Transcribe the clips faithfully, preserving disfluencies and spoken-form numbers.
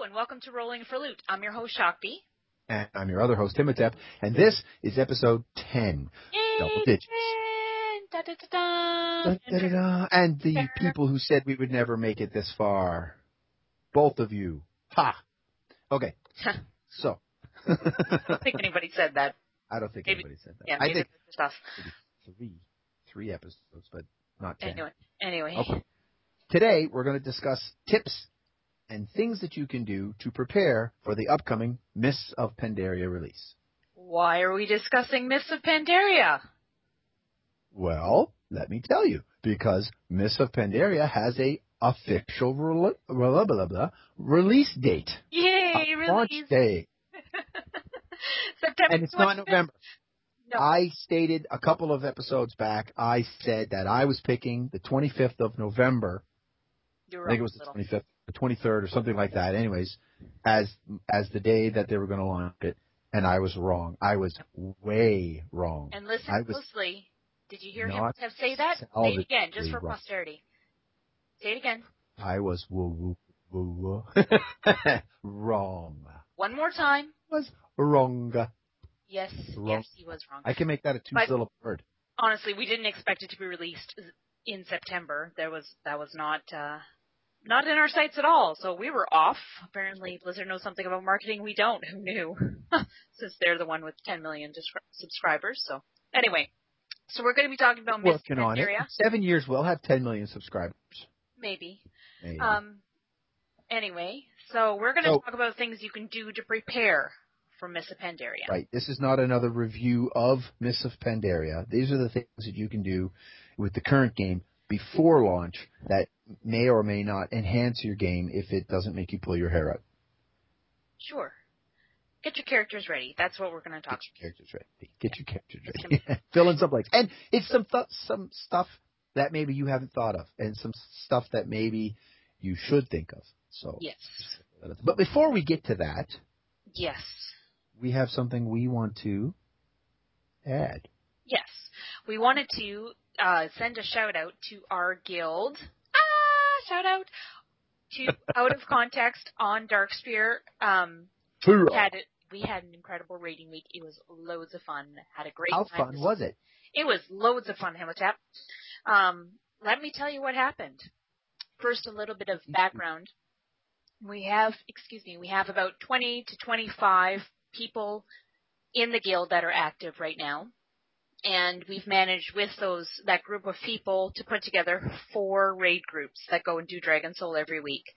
and welcome to Rolling for Loot. I'm your host, Shakti. And I'm your other host, Imhotep, and this is episode ten. Yay! Double digits. Da, da, da, da. Da, da, da, da. And the people who said we would never make it this far. Both of you. Ha! Okay. So. I don't think anybody said that. I don't think maybe, anybody said that. Yeah, I maybe think stuff. maybe three, three episodes, but not ten. Anyway. Anyway. Okay. Today, we're going to discuss tips and things that you can do to prepare for the upcoming Mists of Pandaria release. Why are we discussing Mists of Pandaria? Well, let me tell you, because Mists of Pandaria has a official re- blah, blah, blah, release date. Yay, a release! Launch day. September And it's not November. No. I stated a couple of episodes back, I said that I was picking the twenty-fifth of November. You're I think it was the twenty-fifth, the twenty-third, or something like that. Anyways, as as the day that they were going to launch it, and I was wrong. I was way wrong. And listen I was closely. Did you hear him not have say that? Say it again, just for wrong. posterity. Say it again. I was woo woo woo woo wrong. One more time. Was wrong. Yes, wrong. yes, he was wrong. I can make that a two-syllable word. Honestly, we didn't expect it to be released in September. There was that was not uh, not in our sights at all. So we were off. Apparently, Blizzard knows something about marketing we don't. Who knew? Since they're the one with ten million discri- subscribers. So anyway, so we're going to be talking about Mists of Working on it. In seven years, we'll have ten million subscribers. Maybe. Maybe. Um. Anyway, so we're going to so, talk about things you can do to prepare for Mists of Pandaria. Right. This is not another review of Mists of Pandaria. These are the things that you can do with the current game before launch that may or may not enhance your game if it doesn't make you pull your hair out. Sure. Get your characters ready. That's what we're going to talk about. Get your characters ready. Get yeah. your characters ready. Fill in some blanks. And it's some th- some stuff that maybe you haven't thought of, and some stuff that maybe you should think of. So. Yes. But before we get to that. Yes. We have something we want to add. Yes. We wanted to uh, send a shout-out to our guild. Ah, shout-out to Out of Context on Darksphere. Um, we, had it, we had an incredible raiding week. It was loads of fun. Had a great How time. How fun was it? It was loads of fun, Imhotep. Um, let me tell you what happened. First, a little bit of background. We have, excuse me, we have about twenty to twenty-five people in the guild that are active right now, and we've managed with those that group of people to put together four raid groups that go and do Dragon Soul every week.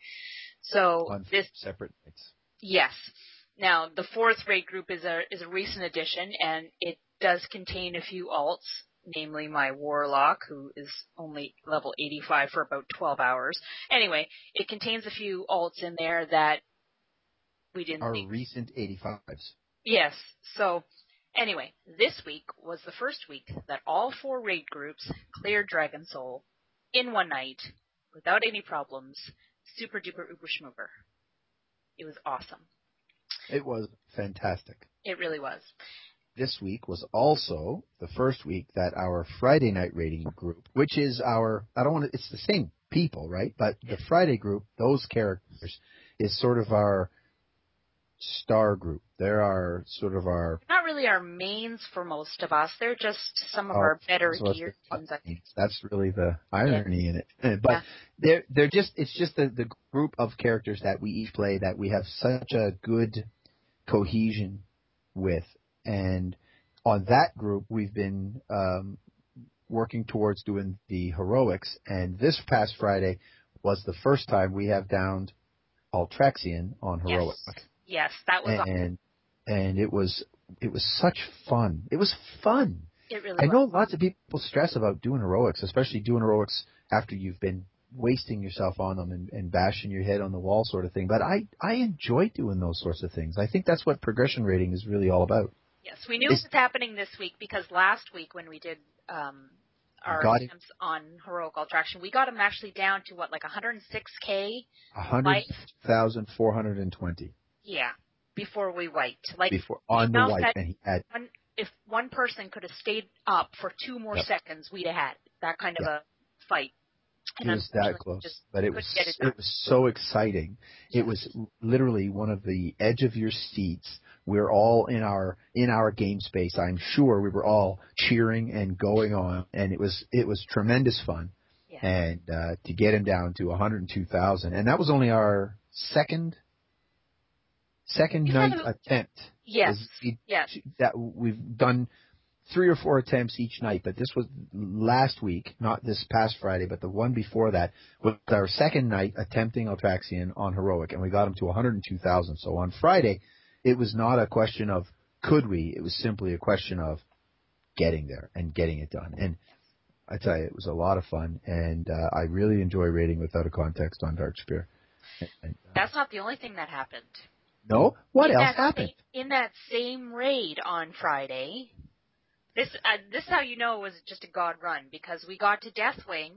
So on this separate nights. Yes. Now the fourth raid group is a is a recent addition, and it does contain a few alts, namely my Warlock, who is only level eighty-five for about twelve hours. Anyway, it contains a few alts in there that we didn't Our think. recent eighty-fives. Yes. So, anyway, this week was the first week that all four raid groups cleared Dragon Soul in one night without any problems. Super duper uber schmooper. It was awesome. It was fantastic. It really was. This week was also the first week that our Friday night raiding group, which is our, I don't want to, it's the same people, right? But the Friday group, those characters, is sort of our star group. They're our sort of our... Not really our mains for most of us. They're just some of oh, our better so geared teams. That's really the irony yeah. in it. But yeah. they're they're just it's just the, the group of characters that we each play that we have such a good cohesion with. And on that group, we've been um, working towards doing the heroics. And this past Friday was the first time we have downed Altraxian on heroic. Yes. Yes, that was and awesome. and it was it was such fun. It was fun. It really I was. know lots of people stress about doing heroics, especially doing heroics after you've been wasting yourself on them and, and bashing your head on the wall sort of thing. But I, I enjoy doing those sorts of things. I think that's what progression rating is really all about. Yes, we knew it's, it was happening this week because last week when we did um, our attempts it. on heroic Altraxian, we got him actually down to, what, like one hundred six K? one hundred thousand four hundred twenty. Yeah, before we wiped. Like before on the wipe, and he had one, if one person could have stayed up for two more yep. seconds, we'd have had that kind of yep. a fight. And It was that unfortunately, close, just but it couldn't was get it done. it was so exciting. Yeah. It was literally one of the edge of your seats. We're all in our in our game space. I'm sure we were all cheering and going on, and it was it was tremendous fun. Yeah. And uh, to get him down to one hundred two thousand, and that was only our second second You night had a- attempt. Yes. We, Yes. That we've done three or four attempts each night, but this was last week, not this past Friday, but the one before that was our second night attempting Altraxian on Heroic, and we got him to one hundred two thousand. So on Friday, it was not a question of could we, it was simply a question of getting there and getting it done. And I tell you, it was a lot of fun, and uh, I really enjoy raiding without a context on Darkspear. And, uh, That's not the only thing that happened. no? What in else that happened? Same, in that same raid on Friday, this uh, this is how you know it was just a god run, because we got to Deathwing,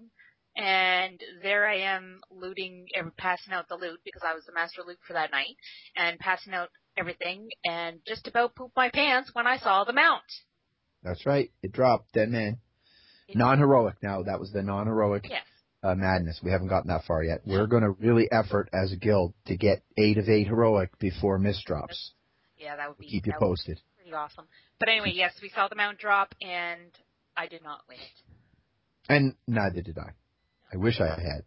and there I am looting, passing out the loot, because I was the master loot for that night, and passing out everything, and just about pooped my pants when I saw the mount. That's right. It dropped. Dead man. It, Non-heroic now. That was the non-heroic yes. uh, madness. We haven't gotten that far yet. We're going to really effort as a guild to get eight of eight heroic before mist drops. Yeah, that would be, We'll keep you that would posted. be pretty awesome. But anyway, yes, we saw the mount drop, and I did not win it. And neither did I. I wish I had.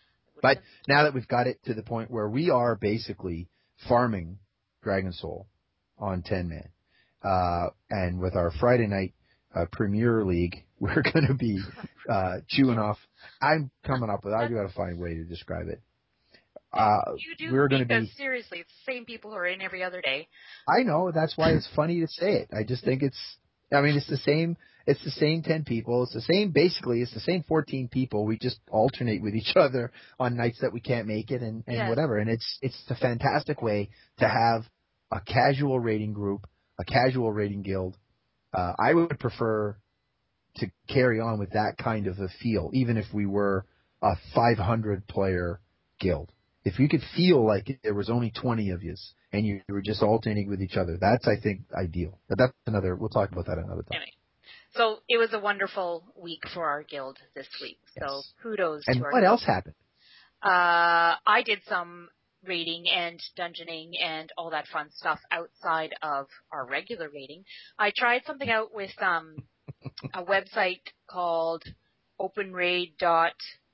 But now that we've got it to the point where we are basically farming Dragon Soul on ten man, uh, and with our Friday night uh, Premier League, we're going to be uh, chewing off. I'm coming up with. I got to find a way to describe it. Uh, you do, we're going to because be. Seriously, it's the same people who are in every other day. I know. That's why it's funny to say it. I just think it's. I mean, it's the same. It's the same ten people. It's the same. Basically, it's the same fourteen people. We just alternate with each other on nights that we can't make it, and, and yes. whatever. And it's it's a fantastic way to have a casual rating group, a casual rating guild. Uh, I would prefer to carry on with that kind of a feel, even if we were a five hundred player guild. If you could feel like there was only twenty of you and you were just alternating with each other, that's, I think, ideal. But that's another, we'll talk about that another time. Anyway, so it was a wonderful week for our guild this week. Yes. So kudos and to our what guild. else happened? Uh, I did some raiding and dungeoning and all that fun stuff outside of our regular raiding. I tried something out with um, a website called open raid dot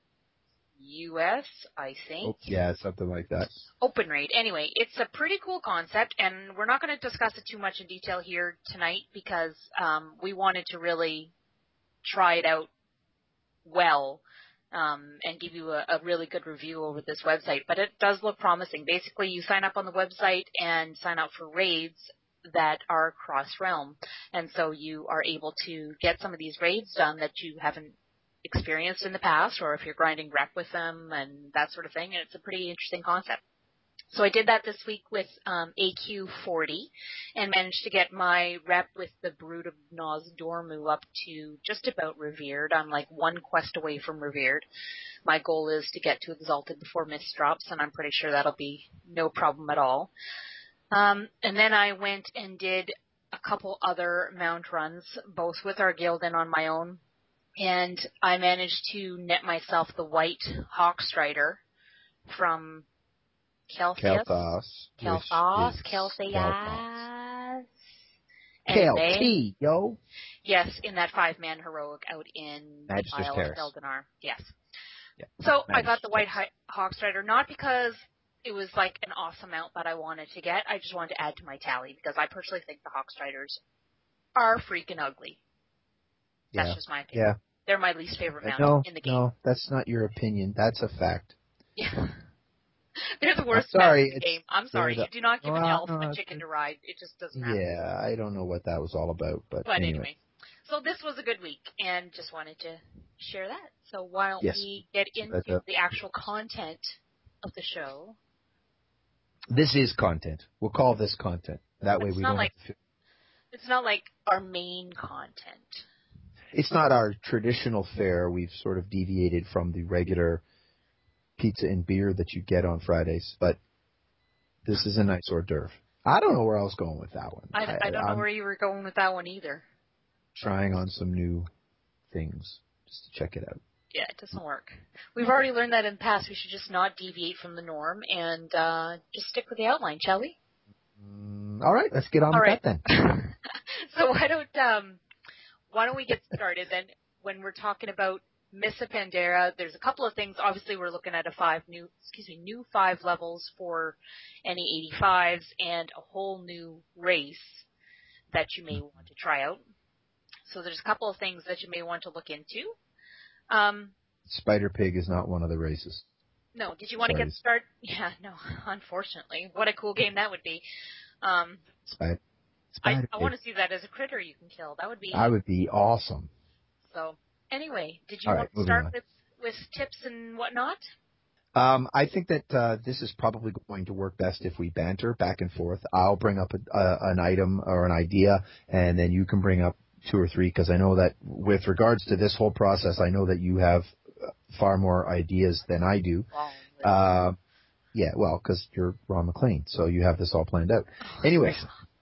U S, I think. Oh, yeah, something like that. OpenRaid. Anyway, it's a pretty cool concept, and we're not going to discuss it too much in detail here tonight because um, we wanted to really try it out well um, and give you a, a really good review over this website. But it does look promising. Basically, you sign up on the website and sign up for raids that are cross-realm, and so you are able to get some of these raids done that you haven't experienced in the past, or if you're grinding rep with them and that sort of thing, and it's a pretty interesting concept. So I did that this week with um, A Q forty and managed to get my rep with the Brood of Nozdormu up to just about Revered. I'm like one quest away from Revered. My goal is to get to Exalted before Mist drops, and I'm pretty sure that'll be no problem at all. Um, and then I went and did a couple other mount runs, both with our guild and on my own. And I managed to net myself the white Hawkstrider from Kelsius. Kael'thas. Kel'Thas. Kel'Thas. Kel'Thas. K T, yo. Yes, in that five-man heroic out in Magister's the Isle Terrace. of Eldinar. Yes. Yeah. So Magister's I got the white Terrace. Hawkstrider, not because it was like an awesome mount that I wanted to get. I just wanted to add to my tally because I personally think the Hawkstriders are freaking ugly. That's Yeah. just my opinion. Yeah. They're my least favorite mount no, in the game. No, that's not your opinion. That's a fact. Yeah. They're the worst I'm sorry, mounts in the game. I'm sorry. the, You do not give no, an elf no, a chicken to ride. It just doesn't happen. Yeah, I don't know what that was all about, but, But anyway. anyway. So this was a good week, and just wanted to share that. So why don't yes. we get into a, the actual content of the show? This is content. We'll call this content. That way it's we not don't like, have to... It's not like our main content. It's not our traditional fare. We've sort of deviated from the regular pizza and beer that you get on Fridays, but this is a nice hors d'oeuvre. I don't know where I was going with that one. I, I don't I, know I'm where you were going with that one either. Trying on some new things just to check it out. Yeah, it doesn't work. We've already learned that in the past. We should just not deviate from the norm and uh, just stick with the outline, shall we? Mm, all right, let's get on all with right. that then. So why don't um, why don't we get started then? When we're talking about Mists of Pandaria, there's a couple of things. Obviously, we're looking at a five new, excuse me, new five levels for any eighty-fives and a whole new race that you may want to try out. So there's a couple of things that you may want to look into. Um, Spider Pig is not one of the races. No, did you want Sorry. to get started? Yeah, no, unfortunately. What a cool game that would be. Um, Spider, Spider I, I want to see that as a critter you can kill. That would be... That would be awesome. So, anyway, did you All want right, to start with, with tips and whatnot? Um, I think that uh, this is probably going to work best if we banter back and forth. I'll bring up a, a, an item or an idea, and then you can bring up two or three, because I know that with regards to this whole process, I know that you have far more ideas than I do. Wow. Uh, yeah, well, because you're Ron McLean, so you have this all planned out. Oh, anyways.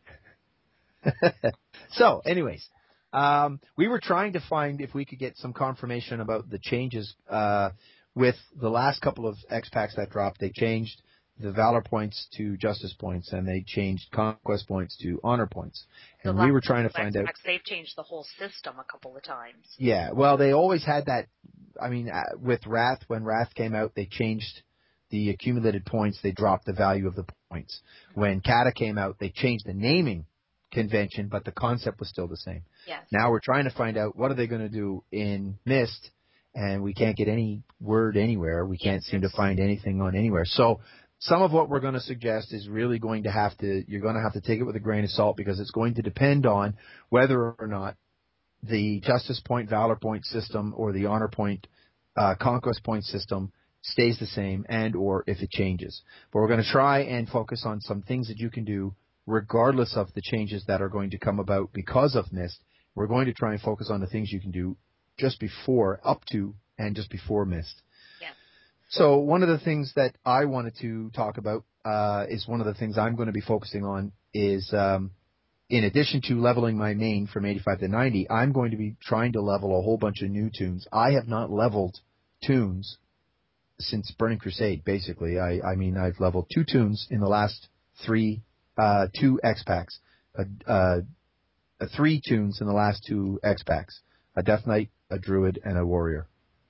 so, anyways, um, we were trying to find if we could get some confirmation about the changes uh, with the last couple of X PACs that dropped. They changed the Valor points to Justice points, and they changed Conquest points to Honor points. And we were trying to find out. They've changed the whole system a couple of times. Yeah, well, they always had that. I mean, uh, with Wrath, when Wrath came out, they changed the accumulated points. They dropped the value of the points. When Kata came out, they changed the naming convention, but the concept was still the same. Yes. Now we're trying to find out what are they going to do in Mist, and we can't get any word anywhere. We can't yes, seem yes. to find anything on anywhere. So some of what we're going to suggest is really going to have to, you're going to have to take it with a grain of salt, because it's going to depend on whether or not the Justice Point, Valor Point system or the Honor Point, uh, Conquest Point system stays the same, and or if it changes. But we're going to try and focus on some things that you can do regardless of the changes that are going to come about because of Mist. We're going to try and focus on the things you can do just before, up to, and just before Mist. Yeah. So one of the things that I wanted to talk about uh, is one of the things I'm going to be focusing on is, um, in addition to leveling my main from eighty-five to ninety, I'm going to be trying to level a whole bunch of new tunes. I have not leveled tunes since Burning Crusade, basically. I, I mean, I've leveled two tunes in the last three, uh, two X PACs, uh, uh, three tunes in the last two X PACs, a Death Knight, a Druid, and a Warrior.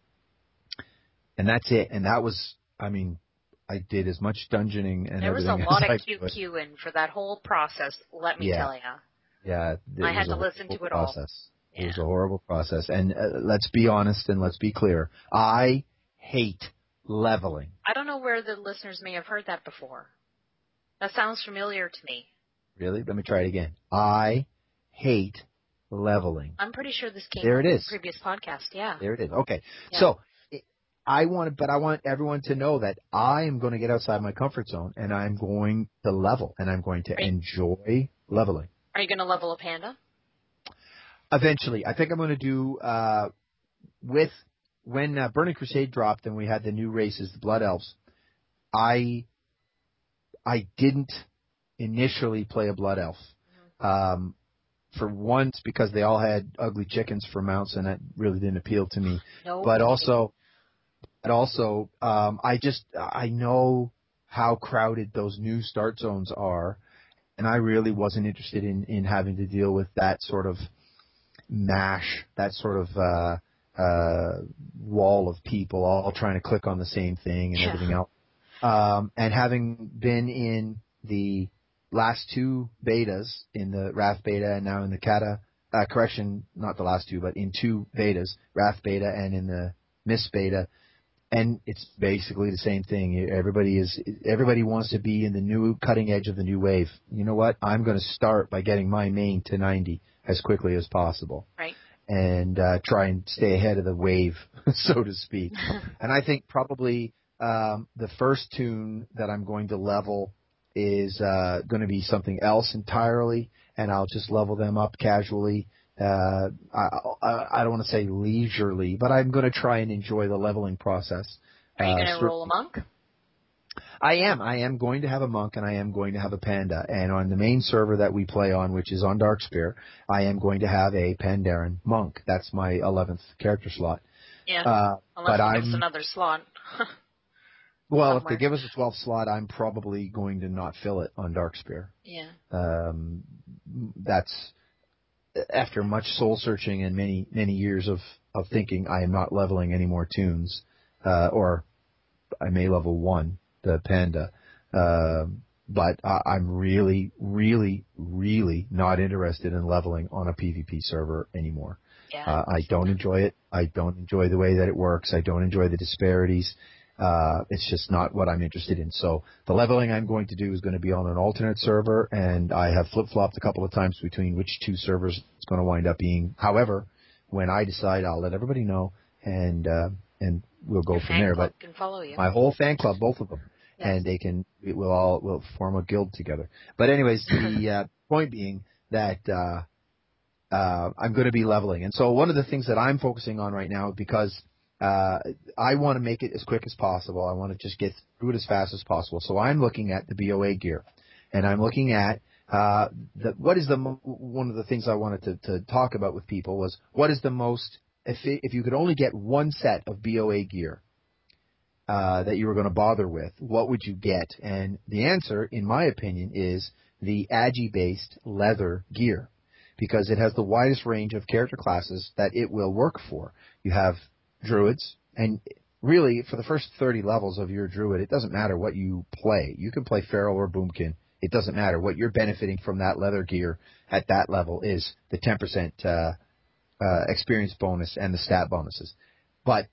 And that's it. And that was, I mean, I did as much dungeoning and there everything was a lot as of Q Qing for that whole process, let me yeah. tell you. Yeah. I had to listen to it process. all. It yeah. was a horrible process. And uh, let's be honest and let's be clear. I hate leveling. I don't know where the listeners may have heard that before. That sounds familiar to me. Really? Let me try it again. I hate leveling. I'm pretty sure this came there up it in is. the previous podcast. Yeah. There it is. Okay. Yeah. So I want, but I want everyone to know that I am going to get outside my comfort zone and I'm going to level and I'm going to enjoy leveling. Are you going to level a panda? Eventually. I think I'm going to do, uh, with, when uh, Burning Crusade dropped and we had the new races, the Blood Elves, I, I didn't initially play a Blood Elf. Mm-hmm. Um, for once, because they all had ugly chickens for mounts and that really didn't appeal to me. No. But also, but also, um, I just, I know how crowded those new start zones are, and I really wasn't interested in, in having to deal with that sort of mash, that sort of, uh, uh, wall of people all trying to click on the same thing and yeah. everything else. Um, and having been in the last two betas, in the Wrath beta and now in the Kata, uh, correction, not the last two, but in two betas, Wrath beta and in the Mist beta, and it's basically the same thing. Everybody is, everybody wants to be in the new cutting edge of the new wave. You know what? I'm going to start by getting my main to ninety as quickly as possible. Right. And, uh, try and stay ahead of the wave, so to speak. And I think probably, um, the first tune that I'm going to level is, uh, going to be something else entirely, and I'll just level them up casually. Uh, I, I, I don't want to say leisurely, but I'm going to try and enjoy the leveling process. Are you going to uh, roll a monk? I am. I am going to have a monk and I am going to have a panda. And on the main server that we play on, which is on Darkspear, I am going to have a Pandaren monk. That's my eleventh character slot. Yeah. Uh, Unless but they give us I'm another slot. well, if somewhere. they give us a twelfth slot, I'm probably going to not fill it on Darkspear. Yeah. Um, that's after much soul searching and many many years of of thinking. I am not leveling any more tunes, uh, or I may level one, the Panda. Um, but I, I'm really, really, really not interested in leveling on a PvP server anymore. Yeah. Uh, I don't enjoy it. I don't enjoy the way that it works. I don't enjoy the disparities. Uh, it's just not what I'm interested in. So the leveling I'm going to do is going to be on an alternate server, and I have flip-flopped a couple of times between which two servers it's going to wind up being. However, when I decide, I'll let everybody know, and uh, and we'll go Your from fan there. club But can follow you. my whole fan club, both of them, Yes. and they can, it will all will form a guild together. But anyways, the uh, point being that uh, uh, I'm going to be leveling, and so one of the things that I'm focusing on right now, because uh, I want to make it as quick as possible. I want to just get through it as fast as possible. So I'm looking at the B O A gear, and I'm looking at uh, the, what is the mo- one of the things I wanted to, to talk about with people was what is the most if it, if you could only get one set of B O A gear uh, that you were going to bother with, what would you get? And the answer, in my opinion, is the Agi-based leather gear, because it has the widest range of character classes that it will work for. You have druids, and really, for the first thirty levels of your druid, it doesn't matter what you play. You can play Feral or Boomkin. It doesn't matter. What you're benefiting from that leather gear at that level is the ten percent uh, uh, experience bonus and the stat bonuses. But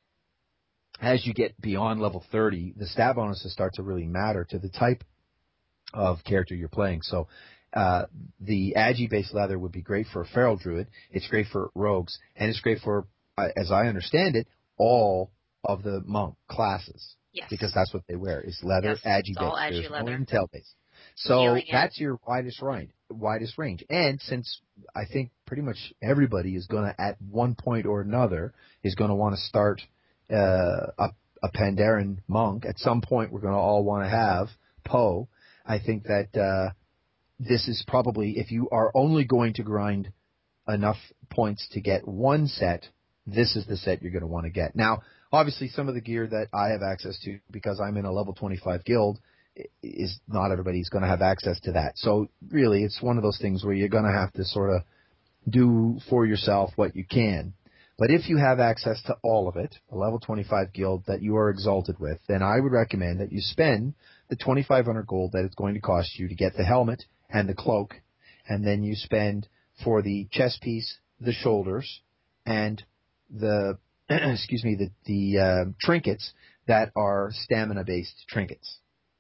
as you get beyond level thirty, the stat bonuses start to really matter to the type of character you're playing. So uh, the Agi-based leather would be great for a Feral Druid. It's great for rogues, and it's great for, uh, as I understand it, all of the monk classes. Yes. Because that's what they wear, is leather, Yes, Agi-based. it's all Agi There's leather. no Intel-based. So Healing that's it. your widest range, widest range. And since I think pretty much everybody is going to, at one point or another, is going to want to start uh, a, a Pandaren monk, at some point we're going to all want to have Poe. I think that uh, this is probably, if you are only going to grind enough points to get one set, this is the set you're going to want to get. Now, obviously, some of the gear that I have access to, because I'm in a level twenty-five guild, is not everybody's going to have access to that. So really, it's one of those things where you're going to have to sort of do for yourself what you can. But if you have access to all of it, a level twenty-five guild that you are exalted with, then I would recommend that you spend the twenty-five hundred gold that it's going to cost you to get the helmet and the cloak, and then you spend for the chest piece, the shoulders, and the excuse me, the the uh, trinkets that are stamina-based trinkets.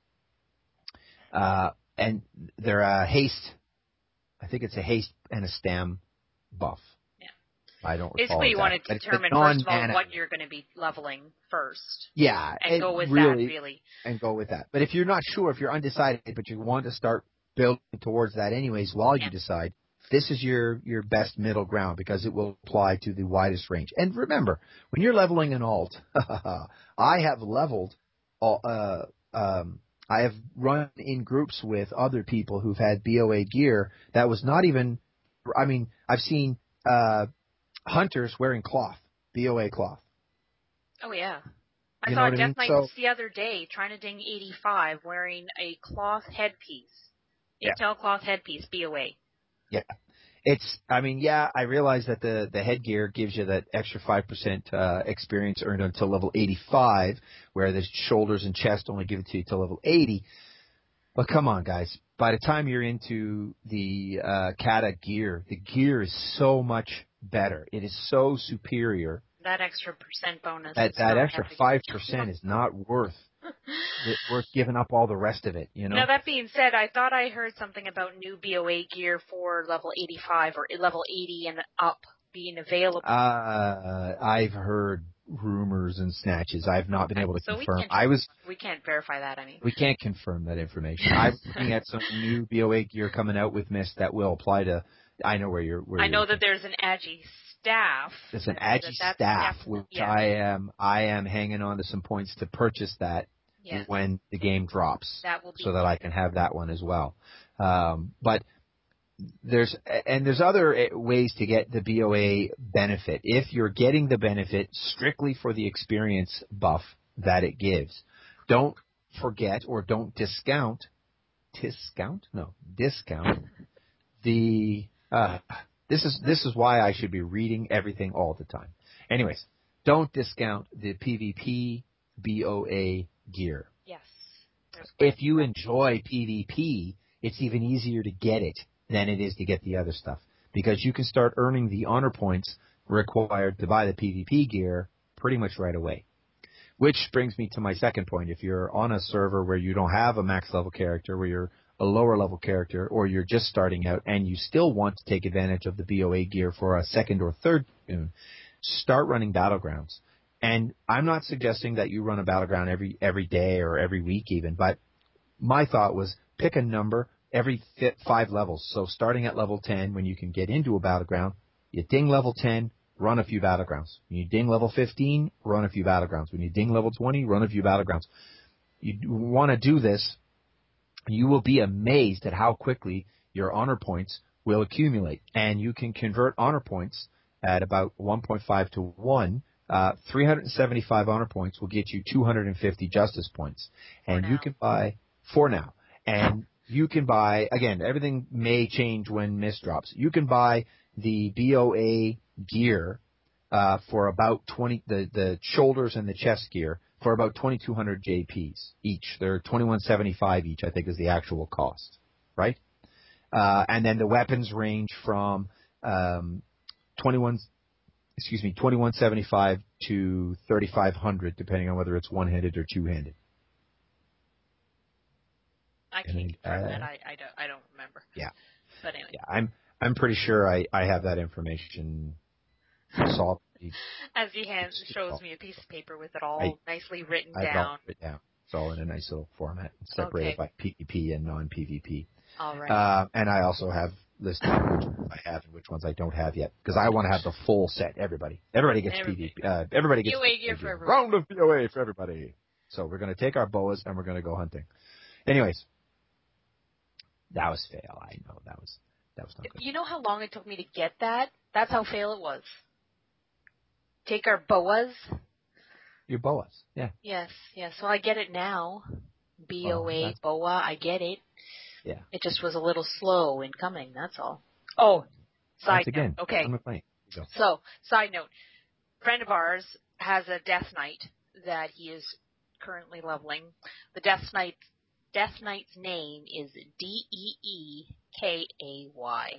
Uh, and they're a haste. I think it's a haste and a stam buff. Yeah. I don't recall Basically, you exactly, want to but it's a determine, first of all, non-mana. what you're going to be leveling first. Yeah, And it go with really, that, really. And go with that. But if you're not sure, if you're undecided, but you want to start building towards that anyways while you Yeah. decide, this is your, your best middle ground, because it will apply to the widest range. And remember, when you're leveling an alt, I have leveled, uh, um, I have run in groups with other people who've had B O A gear that was not even, I mean, I've seen uh, hunters wearing cloth, B O A cloth. Oh, yeah. I You know saw what I Death mean? Knights So, the other day trying to ding eighty-five wearing a cloth headpiece. Yeah. Intel cloth headpiece, B O A. Yeah. It's, I mean, yeah, I realize that the, the headgear gives you that extra five percent uh, experience earned until level eighty-five, where the shoulders and chest only give it to you till level eighty. But come on, guys. By the time you're into the uh, Kata gear, the gear is so much better. It is so superior. That extra percent bonus. That, is that not extra heavy. five percent is not worth worth giving up all the rest of it, you know? Now, that being said, I thought I heard something about new B O A gear for level eighty-five or level eighty and up being available. Uh, I've heard rumors and snatches. I've not been Okay. able to so confirm. We can't, I was. we can't verify that, I mean. We can't confirm that information. I'm looking at some new B O A gear coming out with Mist that will apply to. I know where you're. Where I you're know looking. that there's an Agi staff. There's an that, Agi that's staff, def- which yeah. I am. I am hanging on to some points to purchase that Yes. when the game drops, That will be so that I can have that one as well. Um, but there's and there's other ways to get the B O A benefit. If you're getting the benefit strictly for the experience buff that it gives, don't forget or don't discount, discount? No, discount the, uh, this is, this is why I should be reading everything all the time. Anyways, don't discount the PvP B O A gear. Yes. If you enjoy PvP, it's even easier to get it than it is to get the other stuff, because you can start earning the honor points required to buy the PvP gear pretty much right away. Which brings me to my second point. If you're on a server where you don't have a max level character, where you're a lower level character, or you're just starting out and you still want to take advantage of the B O A gear for a second or third tune, start running Battlegrounds. And I'm not suggesting that you run a Battleground every every day or every week even, but my thought was pick a number every five levels. So starting at level ten, when you can get into a Battleground, you ding level ten, run a few Battlegrounds. When you ding level fifteen, run a few Battlegrounds. When you ding level twenty, run a few Battlegrounds. You want to do this, you will be amazed at how quickly your honor points will accumulate. And you can convert honor points at about one point five to one. Uh, three hundred seventy-five honor points will get you two hundred fifty justice points. And you can buy, for now, and you can buy, again, everything may change when Mist drops. You can buy the B O A gear uh, for about twenty, the, the shoulders and the chest gear for about twenty-two hundred J Ps each. They're twenty-one seventy-five each, I think, is the actual cost, right? Uh, and then the weapons range from um, twenty-one, excuse me, twenty-one seventy-five to thirty-five hundred, depending on whether it's one-handed or two-handed. I can't and, confirm uh, that. I, I don't I don't remember. Yeah. But anyway. Yeah, I'm I'm pretty sure I, I have that information solved. As he hands shows me a piece of paper with it all I, nicely written I've down. It down. It's all in a nice little format, separated okay. by PvP and non-PvP. All right. Uh, and I also have listed which ones I have and which ones I don't have yet, because I want to have the full set. Everybody, everybody gets everybody. PvP. Uh, everybody gets B O A gear for everyone. Round of B O A for everybody. So we're going to take our boas and we're going to go hunting. Anyways, that was fail. I know that was that was not good. You know how long it took me to get that? That's how fail it was. Take our boas. Your boas, yeah. Yes, yes. So I get it now. B O A, well, boa, I get it. Yeah. It just was a little slow in coming, that's all. Oh, side Once again, note. Okay. I'm a client. Go. So, side note. A friend of ours has a Death Knight that he is currently leveling. The Death Knight, Death Knight's name is D E E K A Y.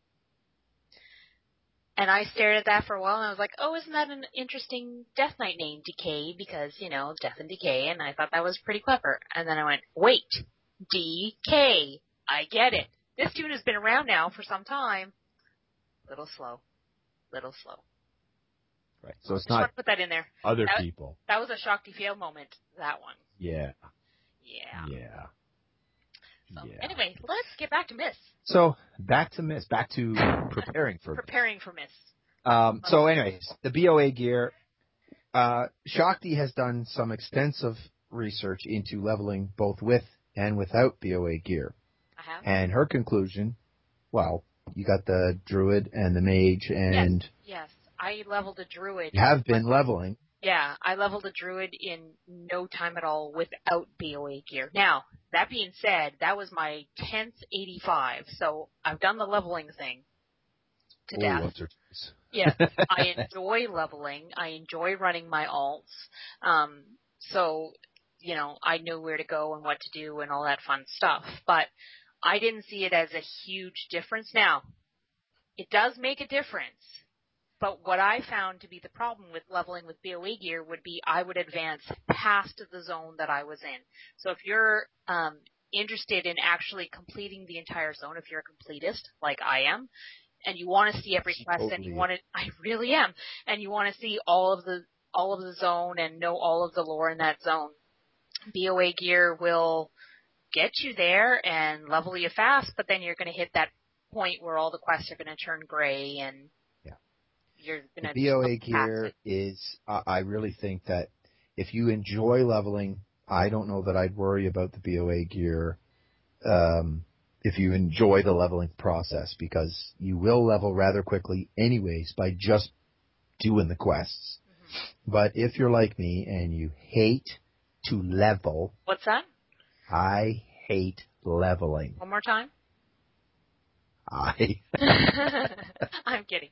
And I stared at that for a while, and I was like, oh, isn't that an interesting Death Knight name, Decay, because, you know, death and decay, and I thought that was pretty clever. And then I went, wait, D K, I get it. This tune has been around now for some time. Little slow. Little slow. Right, so it's Just not want to put that in there. other that, people. That was a Shakti fail moment, that one. Yeah. Yeah. Yeah. So, yeah. anyway, let's get back to Miss. So, back to Miss. Back to preparing for Preparing for Miss. Um, so anyways, the B O A gear, uh, Shakti has done some extensive research into leveling both with and without B O A gear. I have. And her conclusion, well, you got the druid and the mage and... Yes, yes. I leveled a druid. You have been leveling. Yeah, I leveled a druid in no time at all without B O A gear. Now, that being said, that was my tenth eighty-five, so I've done the leveling thing to oh, death. Once or twice. Yes, I enjoy leveling. I enjoy running my alts. Um, so, you know, I knew where to go and what to do and all that fun stuff. But I didn't see it as a huge difference. Now, it does make a difference. But what I found to be the problem with leveling with B O A gear would be I would advance past the zone that I was in. So if you're um, interested in actually completing the entire zone, if you're a completist like I am, and you want to see every quest, totally. and you want to, I really am, and you want to see all of the all of the zone and know all of the lore in that zone, B O A gear will get you there and level you fast, but then you're going to hit that point where all the quests are going to turn gray and yeah. you're going to B O A gear is, uh, I really think that if you enjoy leveling, I don't know that I'd worry about the B O A gear um, if you enjoy the leveling process, because you will level rather quickly anyways by just doing the quests. Mm-hmm. But if you're like me and you hate to level... What's that? I hate leveling. One more time? I... I'm kidding.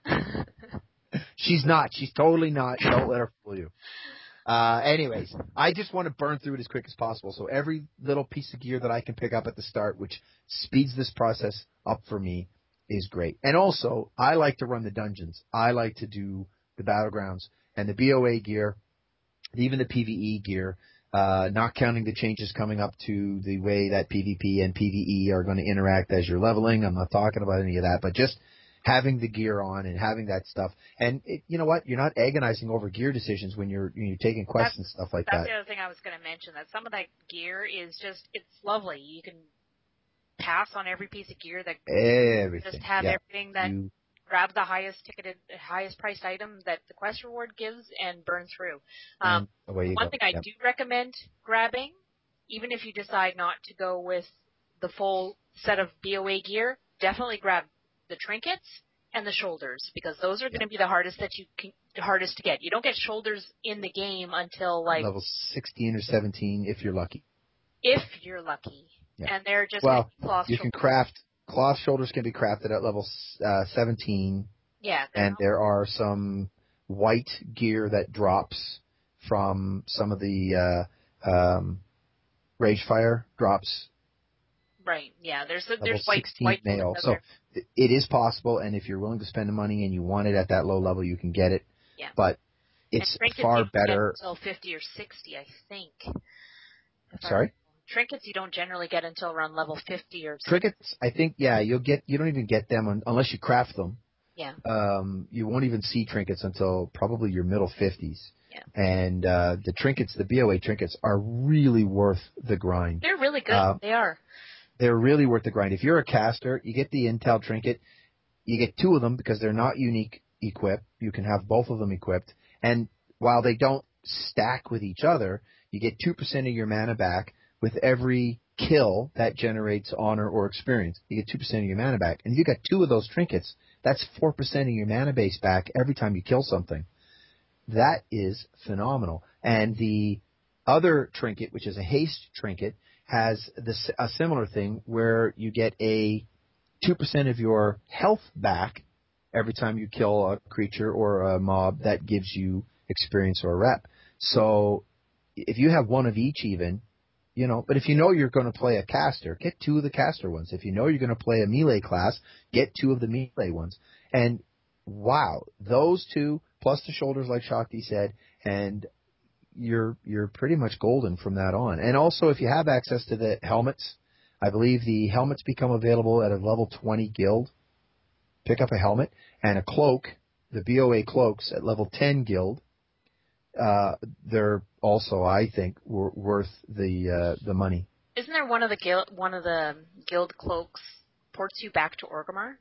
She's not. She's totally not. Don't let her fool you. Uh, anyways, I just want to burn through it as quick as possible. So every little piece of gear that I can pick up at the start, which speeds this process up for me, is great. And also, I like to run the dungeons. I like to do the battlegrounds and the B O A gear, even the PvE gear, uh, not counting the changes coming up to the way that PvP and PvE are going to interact as you're leveling. I'm not talking about any of that, but just having the gear on and having that stuff. And it, you know what? You're not agonizing over gear decisions when you're, when you're taking quests and stuff like that's that. That's the other thing I was going to mention, that some of that gear is just, it's lovely. You can pass on every piece of gear that everything. just have yeah. everything that you, grab the highest ticketed, highest priced item that the quest reward gives and burn through. Um, one go. thing I yep. do recommend grabbing, even if you decide not to go with the full set of B O A gear, definitely grab the trinkets and the shoulders, because those are going to be the hardest that you can, the hardest to get. You don't get shoulders in the game until like level sixteen or seventeen if you're lucky. If you're lucky, yeah. and they're just well, cloth you shoulders. can craft cloth shoulders can be crafted at level uh, seventeen. Yeah, and there are some white gear that drops from some of the uh, um, Ragefire drops. Right. Yeah. There's a, level there's white sixteen white male. So th- it is possible, and if you're willing to spend the money and you want it at that low level, you can get it. Yeah. But it's trinkets far you don't better. get until fifty or sixty, I think. Sorry. Trinkets you don't generally get until around level fifty or. Trinkets, sixty. I think, yeah, you'll get. You don't even get them un- unless you craft them. Yeah. Um, you won't even see trinkets until probably your middle fifties. Yeah. And uh, the trinkets, the B O A trinkets, are really worth the grind. They're really good. Uh, they are. They're really worth the grind. If you're a caster, you get the Intel trinket. You get two of them because they're not unique equipped. You can have both of them equipped. And while they don't stack with each other, you get two percent of your mana back with every kill that generates honor or experience. You get two percent of your mana back. And if you got two of those trinkets, that's four percent of your mana base back every time you kill something. That is phenomenal. And the other trinket, which is a haste trinket, has this, a similar thing where you get a two percent of your health back every time you kill a creature or a mob that gives you experience or rep. So if you have one of each even, you know, but if you know you're going to play a caster, get two of the caster ones. If you know you're going to play a melee class, get two of the melee ones. And wow, those two plus the shoulders, like Shakti said, and you're you're pretty much golden from that on. And also, if you have access to the helmets, I believe the helmets become available at a level twenty guild. Pick up a helmet and a cloak, the B O A cloaks at level ten guild. Uh, they're also, I think, w- worth the uh, the money. Isn't there one of the guild one of the guild cloaks ports you back to Orgrimmar?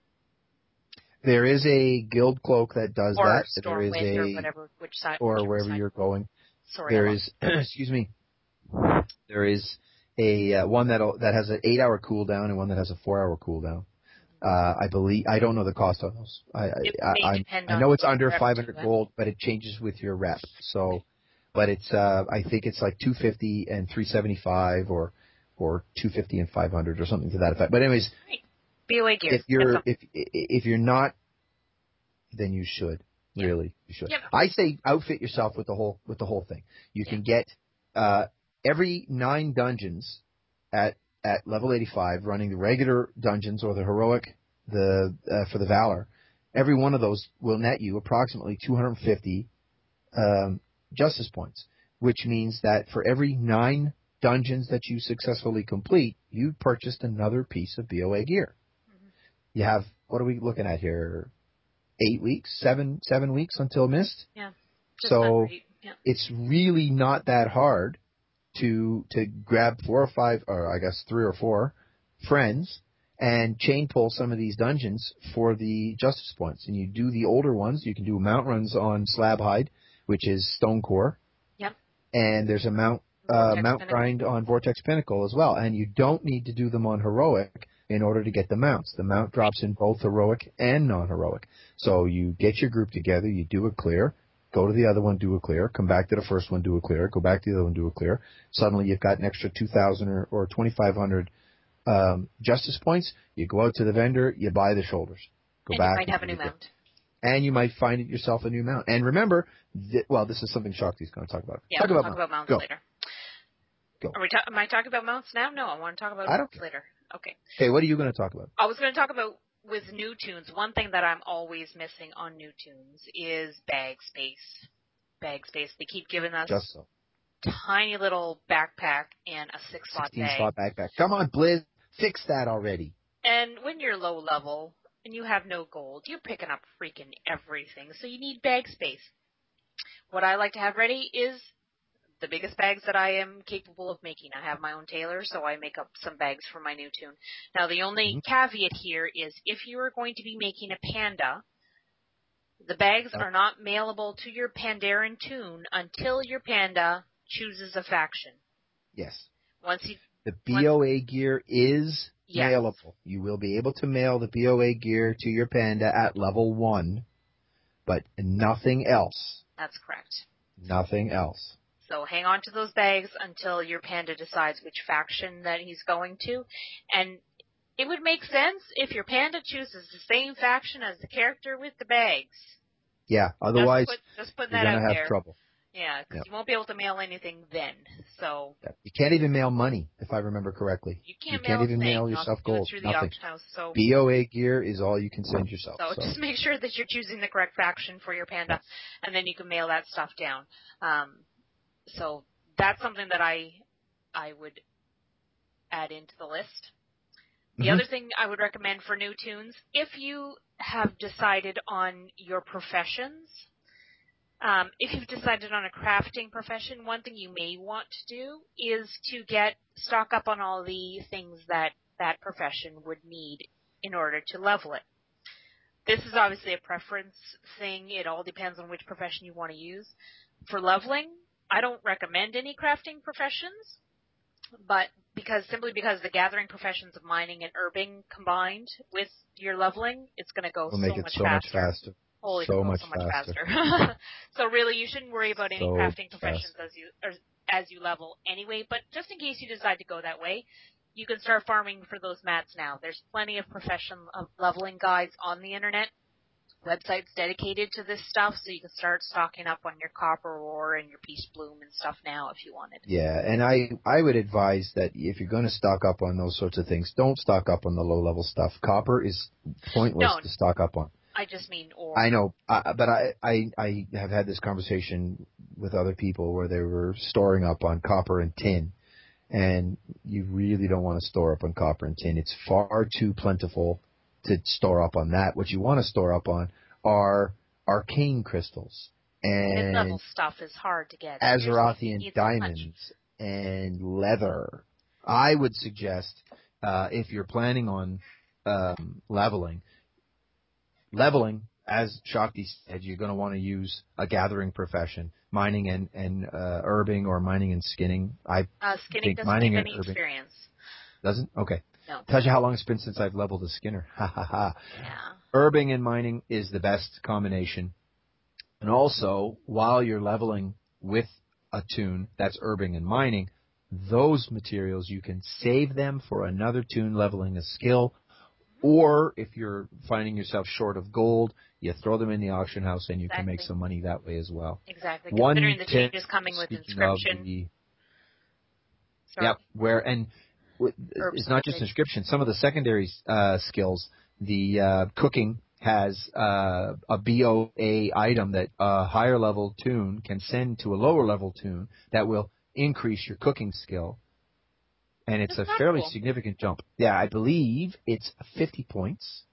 There is a guild cloak that does or that. Stormwind, there is a or whatever, which side, or wherever side. you're going. Sorry, there is, excuse me. There is a uh, one that that has an eight-hour cooldown and one that has a four-hour cooldown. Uh, I believe I don't know the cost on those. I it I, may I, depend I on know it's under rep five hundred too, gold, but it changes with your rep. So, but it's uh, I think it's like two fifty and three seventy-five, or or two fifty and five hundred, or something to that effect. But anyways, right. B O A gear. if you're if if you're not, then you should. Yep. Really, you should. Yep. I say outfit yourself with the whole with the whole thing. You can get uh, every nine dungeons at at level eighty-five, running the regular dungeons or the heroic, the uh, for the Valor. Every one of those will net you approximately two hundred fifty um, justice points, which means that for every nine dungeons that you successfully complete, you purchased another piece of B O A gear. Mm-hmm. You have, what are we looking at here? Eight weeks, seven, seven weeks until Mist. Yeah. So yeah. It's really not that hard to to grab four or five, or I guess three or four friends and chain pull some of these dungeons for the justice points. And you do the older ones. You can do mount runs on Slabhide, which is Stone Core. Yep. And there's a mount uh, mount Pinnacle. grind on Vortex Pinnacle as well. And you don't need to do them on Heroic in order to get the mounts. The mount drops in both heroic and non-heroic. So you get your group together, you do a clear, go to the other one, do a clear, come back to the first one, do a clear, go back to the other one, do a clear. Suddenly you've got an extra two thousand or, or twenty-five hundred um, justice points. You go out to the vendor, you buy the shoulders. Go and back. you might have a new mount. And you might find it yourself a new mount. And remember, th- well, this is something Shakti's going to talk about. Yeah, talk we'll about talk mounts. about mounts Go. later. Go. Are we ta- am I talking about mounts now? No, I want to talk about I don't mounts care. later. Okay. Okay, what are you going to talk about? I was going to talk about, with new tunes, one thing that I'm always missing on new tunes is bag space. Bag space. They keep giving us Just so. tiny little backpack and a six-slot bag. sixteen-slot backpack. Come on, Blizz. Fix that already. And when you're low level and you have no gold, you're picking up freaking everything, so you need bag space. What I like to have ready is the biggest bags that I am capable of making. I have my own tailor, so I make up some bags for my new tune. Now, the only mm-hmm. caveat here is if you are going to be making a panda, the bags are not mailable to your Pandaren tune until your panda chooses a faction. Yes. Once you The B O A once, gear is yes. mailable. You will be able to mail the B O A gear to your panda at level one, but nothing else. That's correct. Nothing else. So hang on to those bags until your panda decides which faction that he's going to. And it would make sense if your panda chooses the same faction as the character with the bags. Yeah, otherwise just put, just put you're going to have there. trouble. Yeah, because yep. you won't be able to mail anything then. So yeah. You can't even mail money, if I remember correctly. You can't, you can't mail even thing. mail You'll yourself have to do gold. it through the Nothing. auction house, so B O A gear is all you can send yourself. So, so. just make sure that you're choosing the correct faction for your panda, yes. and then you can mail that stuff down. Um, so that's something that I I would add into the list. The mm-hmm. other thing I would recommend for new tunes, if you have decided on your professions, um, if you've decided on a crafting profession, one thing you may want to do is to get stock up on all the things that that profession would need in order to level it. This is obviously a preference thing. It all depends on which profession you want to use. For leveling, I don't recommend any crafting professions, but because simply because the gathering professions of mining and herbing combined with your leveling, it's going to go we'll so, make it much, so faster. much faster. Holy, so, much so much faster. faster. So really, you shouldn't worry about any so crafting professions fast. as you or, as you level anyway. But just in case you decide to go that way, you can start farming for those mats now. There's plenty of profession of leveling guides on the internet, websites dedicated to this stuff, so you can start stocking up on your copper ore and your peace bloom and stuff now if you wanted. Yeah, and I I would advise that if you're going to stock up on those sorts of things, don't stock up on the low level stuff. Copper is pointless don't. to stock up on. I just mean ore. I know, uh, but I, I I have had this conversation with other people where they were storing up on copper and tin, and you really don't want to store up on copper and tin. It's far too plentiful to store up on that. What you want to store up on are arcane crystals and mid-level stuff is hard to get. Azerothian diamonds and leather. I would suggest uh, if you're planning on um, leveling. Leveling, as Shakti said, you're going to want to use a gathering profession, mining and, and uh, herbing or mining and skinning. I uh, skinning think doesn't mining give and any herbing experience. Doesn't? Okay. No. Tells you how long it's been since I've leveled a skinner. Ha ha ha. Yeah. Herbing and mining is the best combination. And also, while you're leveling with a tune that's herbing and mining, those materials, you can save them for another tune leveling a skill. Or if you're finding yourself short of gold, you throw them in the auction house and you exactly. can make some money that way as well. Exactly. One Considering the tip, changes coming with speaking inscription. Of the, Sorry. Yep, where, and Herbs it's not just inscription. Some of the secondary uh, skills, the uh, cooking has uh, a B O A item that a higher level tune can send to a lower level tune that will increase your cooking skill. And it's That's a fairly cool. significant jump. Yeah, I believe it's fifty points.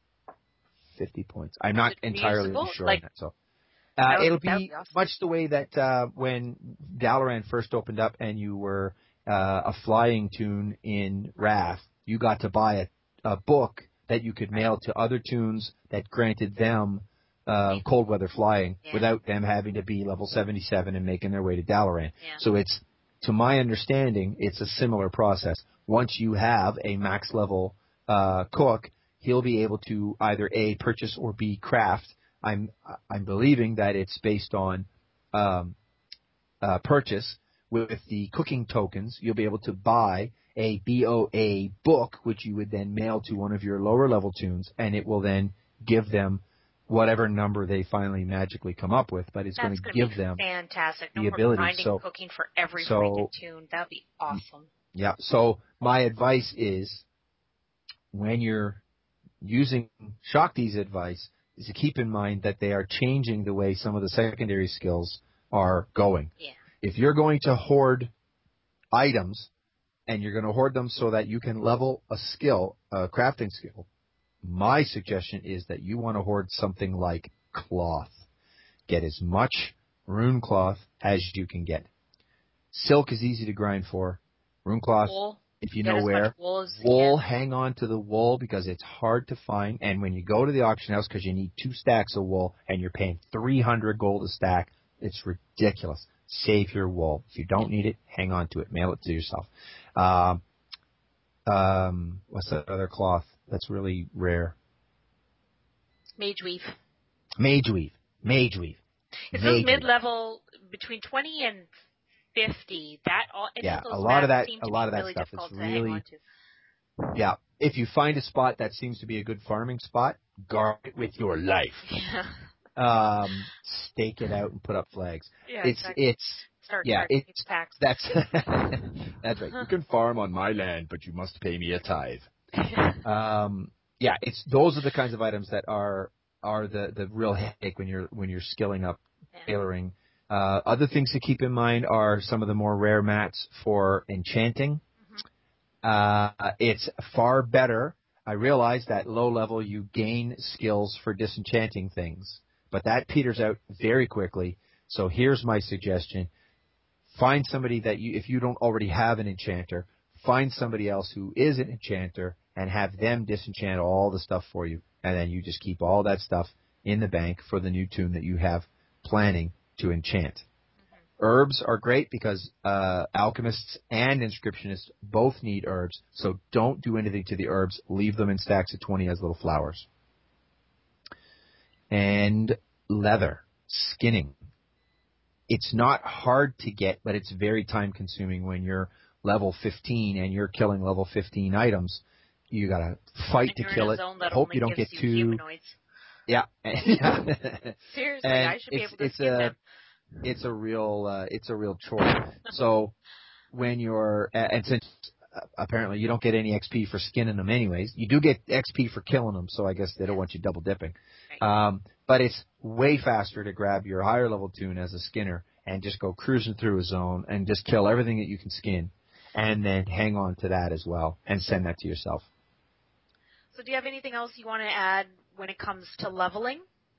fifty points. I'm Is not it entirely reusable? sure Like, on that. So uh, would, it'll be, be awesome. much the way that uh, when Dalaran first opened up and you were uh, a flying tune in Wrath, you got to buy a, a book that you could mail to other tunes that granted them uh, cold weather flying yeah. without them having to be level seventy-seven and making their way to Dalaran. Yeah. So it's, to my understanding, it's a similar process. Once you have a max level uh, cook, he'll be able to either A, purchase or B, craft. I'm I'm believing that it's based on um, uh, purchase. With the cooking tokens, you'll be able to buy a B O A book, which you would then mail to one of your lower level tunes, and it will then give them whatever number they finally magically come up with. But it's That's going to be give them fantastic. No the more ability. grinding So, cooking for every so, freaking tune. That'd be awesome. Yeah. So my advice is, when you're using Shakti's advice, is to keep in mind that they are changing the way some of the secondary skills are going. Yeah. If you're going to hoard items, and you're going to hoard them so that you can level a skill, a crafting skill, my suggestion is that you want to hoard something like cloth. Get as much rune cloth as you can get. Silk is easy to grind for. Rune cloth, wool. if you Get know as where. Much wool, as wool, hang on to the wool because it's hard to find. And when you go to the auction house, because you need two stacks of wool and you're paying three hundred gold a stack, it's ridiculous. Save your wool. If you don't need it, hang on to it. Mail it to yourself. Um, um, what's that other cloth that's really rare? Mage weave. Mage weave. Mage weave. It's Mage those mid-level between twenty and fifty. That all. Yeah, those a lot of that. Seem A to lot be of that really stuff. difficult It's to hang really. on to. Yeah, if you find a spot that seems to be a good farming spot, guard it with your life. Yeah. Um, stake it out and put up flags. Yeah, it's exactly. it's Start yeah it's packs. that's that's right. You can farm on my land, but you must pay me a tithe. um, yeah, it's those are the kinds of items that are are the the real headache when you're when you're skilling up yeah. tailoring. Uh, other things to keep in mind are some of the more rare mats for enchanting. Mm-hmm. Uh, it's far better. I realize that low level you gain skills for disenchanting things, but that peters out very quickly. So here's my suggestion. Find somebody that you, if you don't already have an enchanter, find somebody else who is an enchanter and have them disenchant all the stuff for you. And then you just keep all that stuff in the bank for the new tune that you have planning to enchant. Mm-hmm. Herbs are great because uh, alchemists and inscriptionists both need herbs. So don't do anything to the herbs. Leave them in stacks of twenty as little flowers. And leather, skinning. It's not hard to get, but it's very time consuming when you're level fifteen and you're killing level fifteen items. You gotta fight and to kill it. Hope you don't get you too. Humanoids. Yeah. Seriously, and I should be it's, able to it's skin a, them. It's a real, uh, it's a real chore. So when you're, and since uh, apparently you don't get any X P for skinning them anyways, you do get X P for killing them. So I guess they don't want you double dipping. Right. Um, but it's way faster to grab your higher level tune as a skinner and just go cruising through a zone and just kill everything that you can skin, and then hang on to that as well and send that to yourself. So do you have anything else you want to add when it comes to leveling?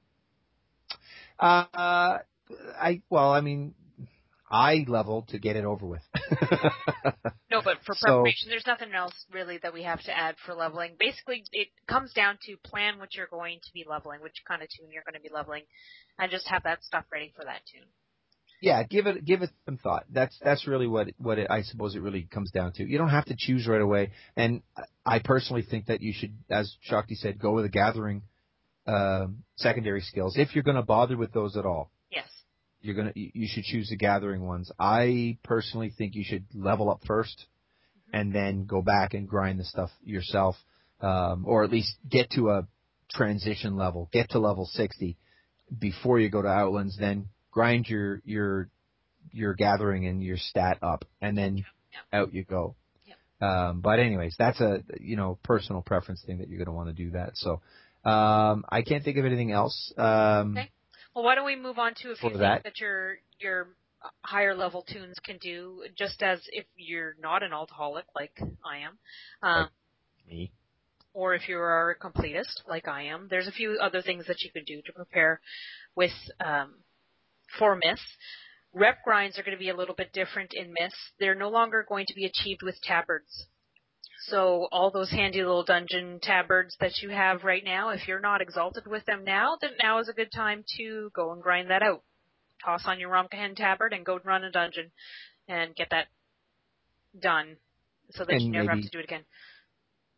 Uh, I, well, I mean, I level to get it over with. No, but for so, preparation, there's nothing else really that we have to add for leveling. Basically, it comes down to plan what you're going to be leveling, which kind of tune you're going to be leveling, and just have that stuff ready for that tune. Yeah, give it give it some thought. That's that's really what what it, I suppose it really comes down to. You don't have to choose right away, and I personally think that you should, as Shakti said, go with the gathering uh, secondary skills if you're going to bother with those at all. Yes. You're gonna you should choose the gathering ones. I personally think you should level up first, mm-hmm. and then go back and grind the stuff yourself, um, or at least get to a transition level, get to level sixty before you go to Outlands. Then grind your your your gathering and your stat up, and then yep. out you go. Yep. Um, but anyways, that's a you know personal preference thing that you're going to want to do that. So um, I can't think of anything else. Um, okay. Well, why don't we move on to a few things that. that your your higher level tunes can do, just as if you're not an alcoholic like I am, um, like me, or if you are a completist like I am. There's a few other things that you can do to prepare with um, for Myths. Rep grinds are going to be a little bit different in Myths. They're no longer going to be achieved with tabards. So all those handy little dungeon tabards that you have right now, if you're not exalted with them now, then now is a good time to go and grind that out. Toss on your Romkahen tabard and go run a dungeon and get that done so that and you never maybe, have to do it again.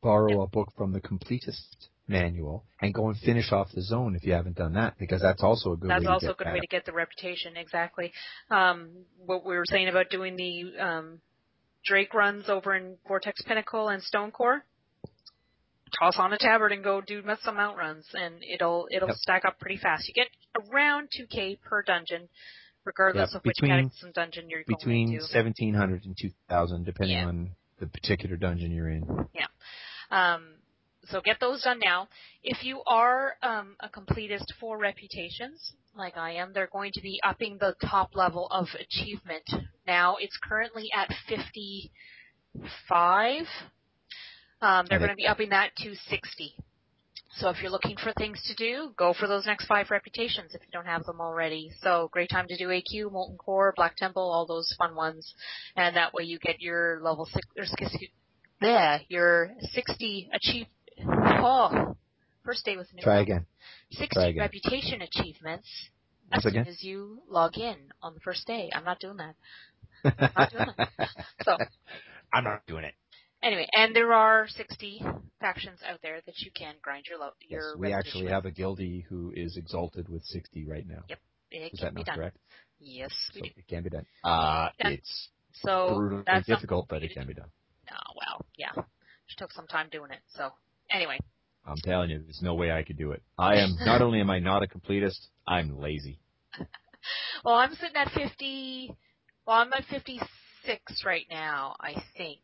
borrow a book from the completist manual and go and finish off the zone if you haven't done that, because that's also a good That's way to also get a good that. way to get the reputation, exactly. Um, what we were saying about doing the um, Drake runs over in Vortex Pinnacle and Stonecore, toss on a tabard and go do some mount runs, and it'll it'll Yep. stack up pretty fast. You get around two K per dungeon, regardless Yep. of which Between- some dungeon you're Between going into. seventeen hundred and two thousand, depending Yeah. on the particular dungeon you're in. Yeah. Um, so get those done now. If you are um, a completist for reputations, like I am, they're going to be upping the top level of achievement. Now it's currently at fifty-five. Um, they're I going to think- be upping that to sixty. So if you're looking for things to do, go for those next five reputations if you don't have them already. So great time to do A Q, Molten Core, Black Temple, all those fun ones. And that way you get your level six, or excuse me, there, your sixty achieve, oh, first day with a new Try level. again. sixty Try again. reputation achievements Once as soon again. as you log in on the first day. I'm not doing that. I'm not doing that. So, I'm not doing it. anyway, and there are sixty factions out there that you can grind your lo- Yes, your we reputation actually with. have a guildie who is exalted with sixty right now. Yep, it Is can that be not done. correct? Yes, we So do. it can be done. Uh, Done. it's So brutally that's difficult, but something it can be done. No, well, yeah, she took some time doing it. So anyway, I'm telling you, there's no way I could do it. I am, not only am I not a completist, I'm lazy. well, I'm sitting at fifty. Well, I'm at fifty-six right now, I think.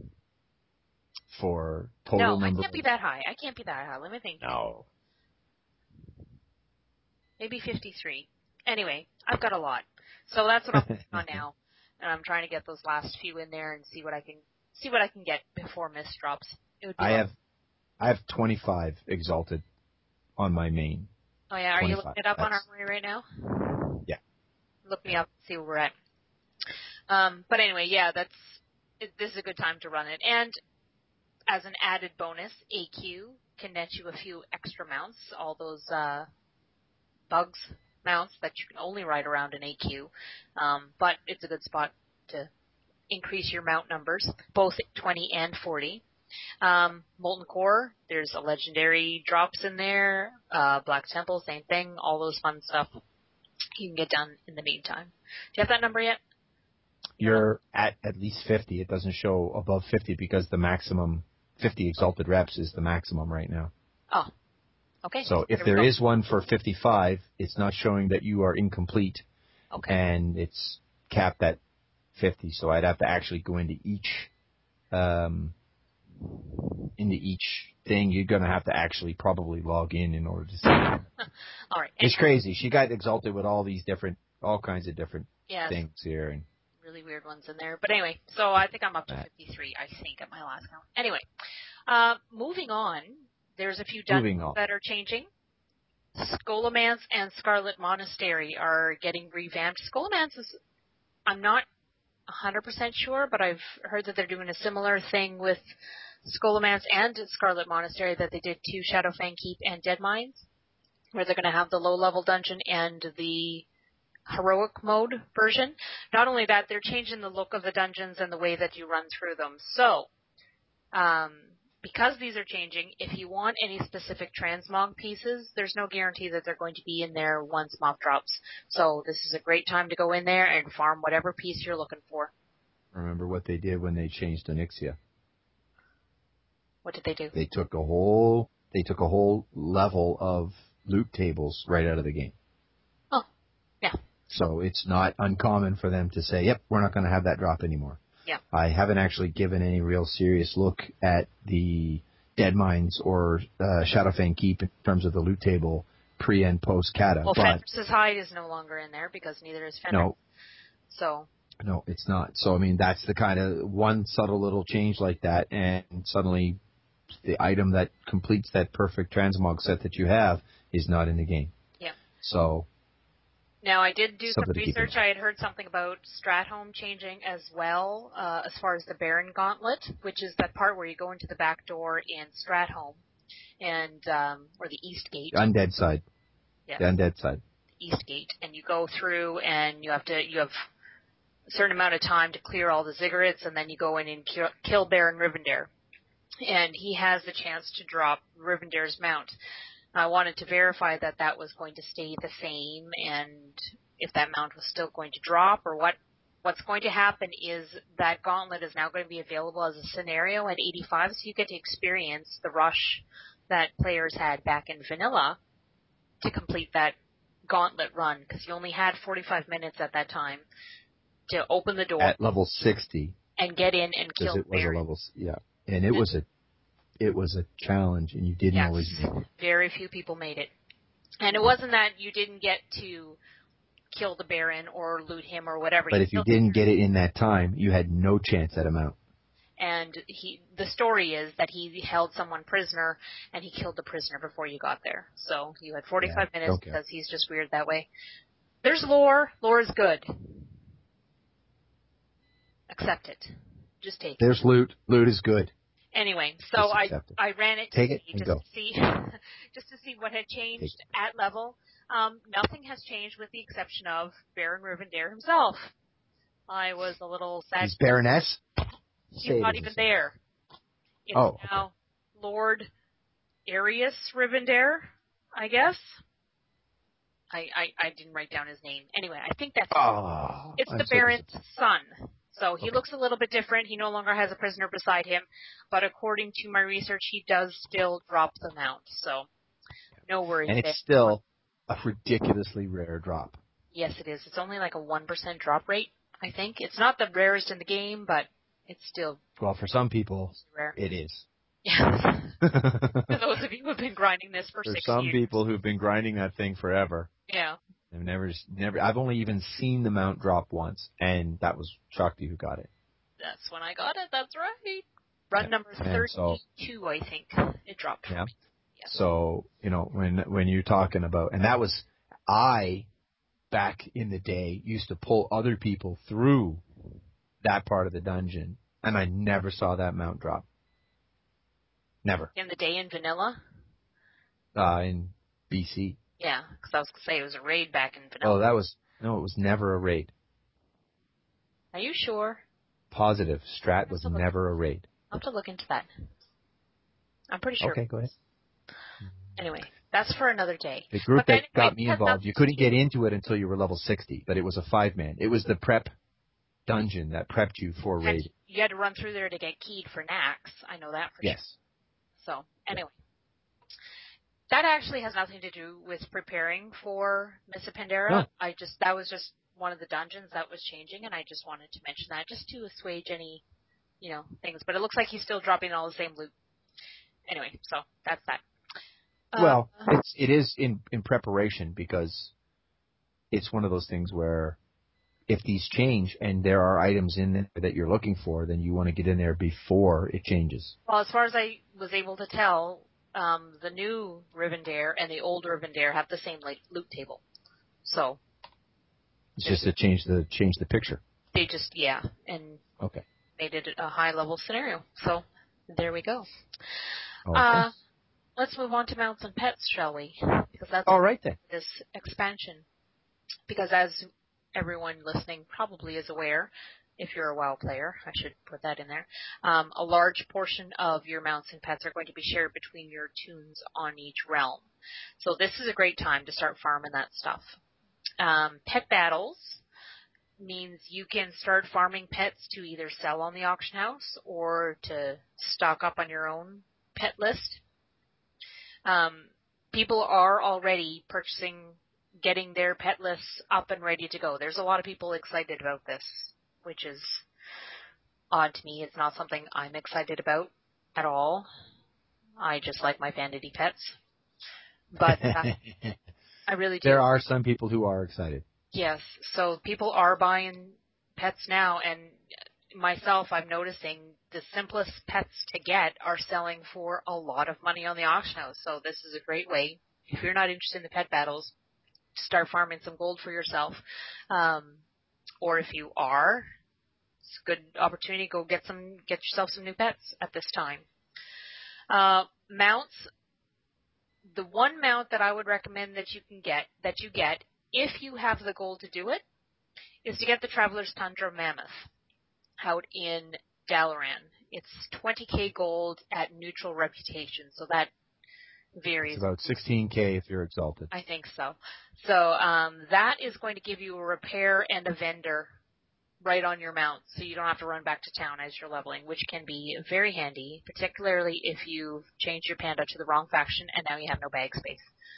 For total No, I number can't be of- that high. I can't be that high. Let me think. No. Maybe fifty-three. Anyway, I've got a lot. So that's what I'm working on now. And I'm trying to get those last few in there and see what I can see what I can get before Mist drops. It would be I awesome. have, I have twenty-five exalted on my main. Oh yeah, are you looking it up on That's- Armory right now? Yeah. Look me up, see where we're at. Um, but anyway, yeah, that's it, this is a good time to run it. And as an added bonus, A Q can net you a few extra mounts, all those uh, bugs mounts that you can only ride around in A Q. Um, but it's a good spot to increase your mount numbers, both twenty and forty. Um, Molten Core, there's a legendary drops in there. Uh, Black Temple, same thing. All those fun stuff you can get done in the meantime. Do you have that number yet? You're at at least fifty. It doesn't show above fifty because the maximum, fifty exalted reps is the maximum right now. Oh, okay. So if we there go. is one for fifty-five, it's not showing that you are incomplete, Okay. and it's capped at fifty. So I'd have to actually go into each, um, into each thing. You're gonna have to actually probably log in in order to see it. All right. It's crazy. She got exalted with all these different, all kinds of different Yes, things here, and really weird ones in there. But anyway, so I think I'm up to That. fifty-three, I think, at my last count. Anyway, uh, moving on, there's a few Moving dungeons on. that are changing. Scholomance and Scarlet Monastery are getting revamped. Scholomance is, I'm not one hundred percent sure, but I've heard that they're doing a similar thing with Scholomance and Scarlet Monastery that they did to Shadowfang Keep and Dead Mines, where they're going to have the low-level dungeon and the heroic mode version. Not only that, they're changing the look of the dungeons and the way that you run through them. So, um, because these are changing, if you want any specific transmog pieces, there's no guarantee that they're going to be in there once mob drops. So this is a great time to go in there and farm whatever piece you're looking for. remember what they did when they changed Onyxia. What did they do? They took a whole, they took a whole level of loot tables right out of the game. Oh, yeah. So it's not uncommon for them to say, yep, we're not going to have that drop anymore. Yeah. I haven't actually given any real serious look at the Dead Mines or uh, Shadowfang Keep in terms of the loot table pre and post Kata. Well, but Fenris's Hide is no longer in there because neither is Fenris. no, So, no, it's not. So I mean, that's the kind of one subtle little change like that, and suddenly the item that completes that perfect transmog set that you have is not in the game. yeah. So Now, I did do some Something to keep in research. I had heard something about Stratholme changing as well, uh, as far as the Baron Gauntlet, which is that part where you go into the back door in Stratholme, and um, or the East Gate. the undead side, Yeah, the undead side. East Gate, and you go through, and you have to you have a certain amount of time to clear all the ziggurats, and then you go in and kill, kill Baron Rivendare. and he has the chance to drop Rivendare's mount. I wanted to verify that that was going to stay the same, and if that mount was still going to drop, or what. What's going to happen is that gauntlet is now going to be available as a scenario at eighty-five, so you get to experience the rush that players had back in vanilla to complete that gauntlet run, because you only had forty-five minutes at that time to open the door at level sixty and get in and kill it was Baron. a level, yeah, and it was a it was a challenge, and you didn't yes, always make it. Very few people made it, and it wasn't that you didn't get to kill the Baron or loot him or whatever. But you if you didn't get it in that time, you had no chance at a mount. And he, the story is that he held someone prisoner, and he killed the prisoner before you got there. So you had forty-five Yeah, minutes okay. because he's just weird that way. There's lore. Lore is good. Accept it. Just take it. There's loot. Loot is good. Anyway, so I I ran it Take it and just go. to see just to see what had changed at level. Um, nothing has changed with the exception of Baron Rivendare himself. I was a little sad. He's Baroness? He's Say not it even is. there. It's Oh, now okay. Lord Arius Rivendare, I guess. I, I, I didn't write down his name. Anyway, I think that's Oh, it's I'm the so Baron's son. So he Okay. looks a little bit different. He no longer has a prisoner beside him. But according to my research, he does still drop the mount. So no worries And there. it's still a ridiculously rare drop. Yes, it is. It's only like a one percent drop rate, I think. It's not the rarest in the game, but it's still Well, for some people, rare. it is. Yeah. For those of you who have been grinding this for, for six some years. people who've been grinding that thing forever. Yeah. I've never, never, I've only even seen the mount drop once, and that was Shakti who got it. That's when I got it. That's right. Run Yeah. number And so- thirty-two, I think. It dropped. Yeah. Yeah. So, you know, when, when you're talking about, and that was, I, back in the day, used to pull other people through that part of the dungeon, and I never saw that mount drop. Never. In the day in vanilla? Uh, in B C. Yeah, because I was going to say it was a raid back in vanilla. Oh, that was, no, it was never a raid. Are you sure? Positive. Strat was I'll have to look- never a raid. I'll have to look into that. I'm pretty sure. Okay, go ahead. Anyway, that's for another day. The group But that anyway, got me it has involved, nothing you to couldn't do- get into it until you were level sixty, but it was a five-man. It was the prep dungeon that prepped you for and raid. You had to run through there to get keyed for Nax. I know that for Yes. sure. So, anyway. That actually has nothing to do with preparing for Mists of Pandaria. No. I just, that was just one of the dungeons that was changing, and I just wanted to mention that just to assuage any, you know, things. But it looks like he's still dropping all the same loot. Anyway, so that's that. Well, uh, it's, it is in, in preparation because it's one of those things where if these change and there are items in there that you're looking for, then you want to get in there before it changes. well, as far as I was able to tell, um, the new Rivendare and the old Rivendare have the same like loot table. So It's just to change the change the picture. they just, yeah, and Okay. made it a high level scenario. So there we go. Okay. Uh, let's move on to mounts and pets, shall we? Because that's All right then. this expansion. Because as everyone listening probably is aware, if you're a WoW player, I should put that in there, um, a large portion of your mounts and pets are going to be shared between your toons on each realm. So this is a great time to start farming that stuff. Um, pet battles means you can start farming pets to either sell on the auction house or to stock up on your own pet list. Um, people are already purchasing, getting their pet lists up and ready to go. There's a lot of people excited about this, which is odd to me. It's not something I'm excited about at all. I just like my vanity pets. But uh, I really do. There are some people who are excited. Yes. So people are buying pets now, and myself, I'm noticing the simplest pets to get are selling for a lot of money on the auction house. So this is a great way, if you're not interested in the pet battles, to start farming some gold for yourself. Um, or if you are, it's a good opportunity. Go get some, get yourself some new pets at this time. Uh, mounts. The one mount that I would recommend that you can get, that you get, if you have the gold to do it, is to get the Traveler's Tundra Mammoth out in Dalaran. It's twenty K gold at neutral reputation, so that varies. It's about sixteen K if you're exalted. I think so. So um, that is going to give you a repair and a vendor right on your mount, so you don't have to run back to town as you're leveling, which can be very handy, particularly if you change your panda to the wrong faction and now you have no bag space.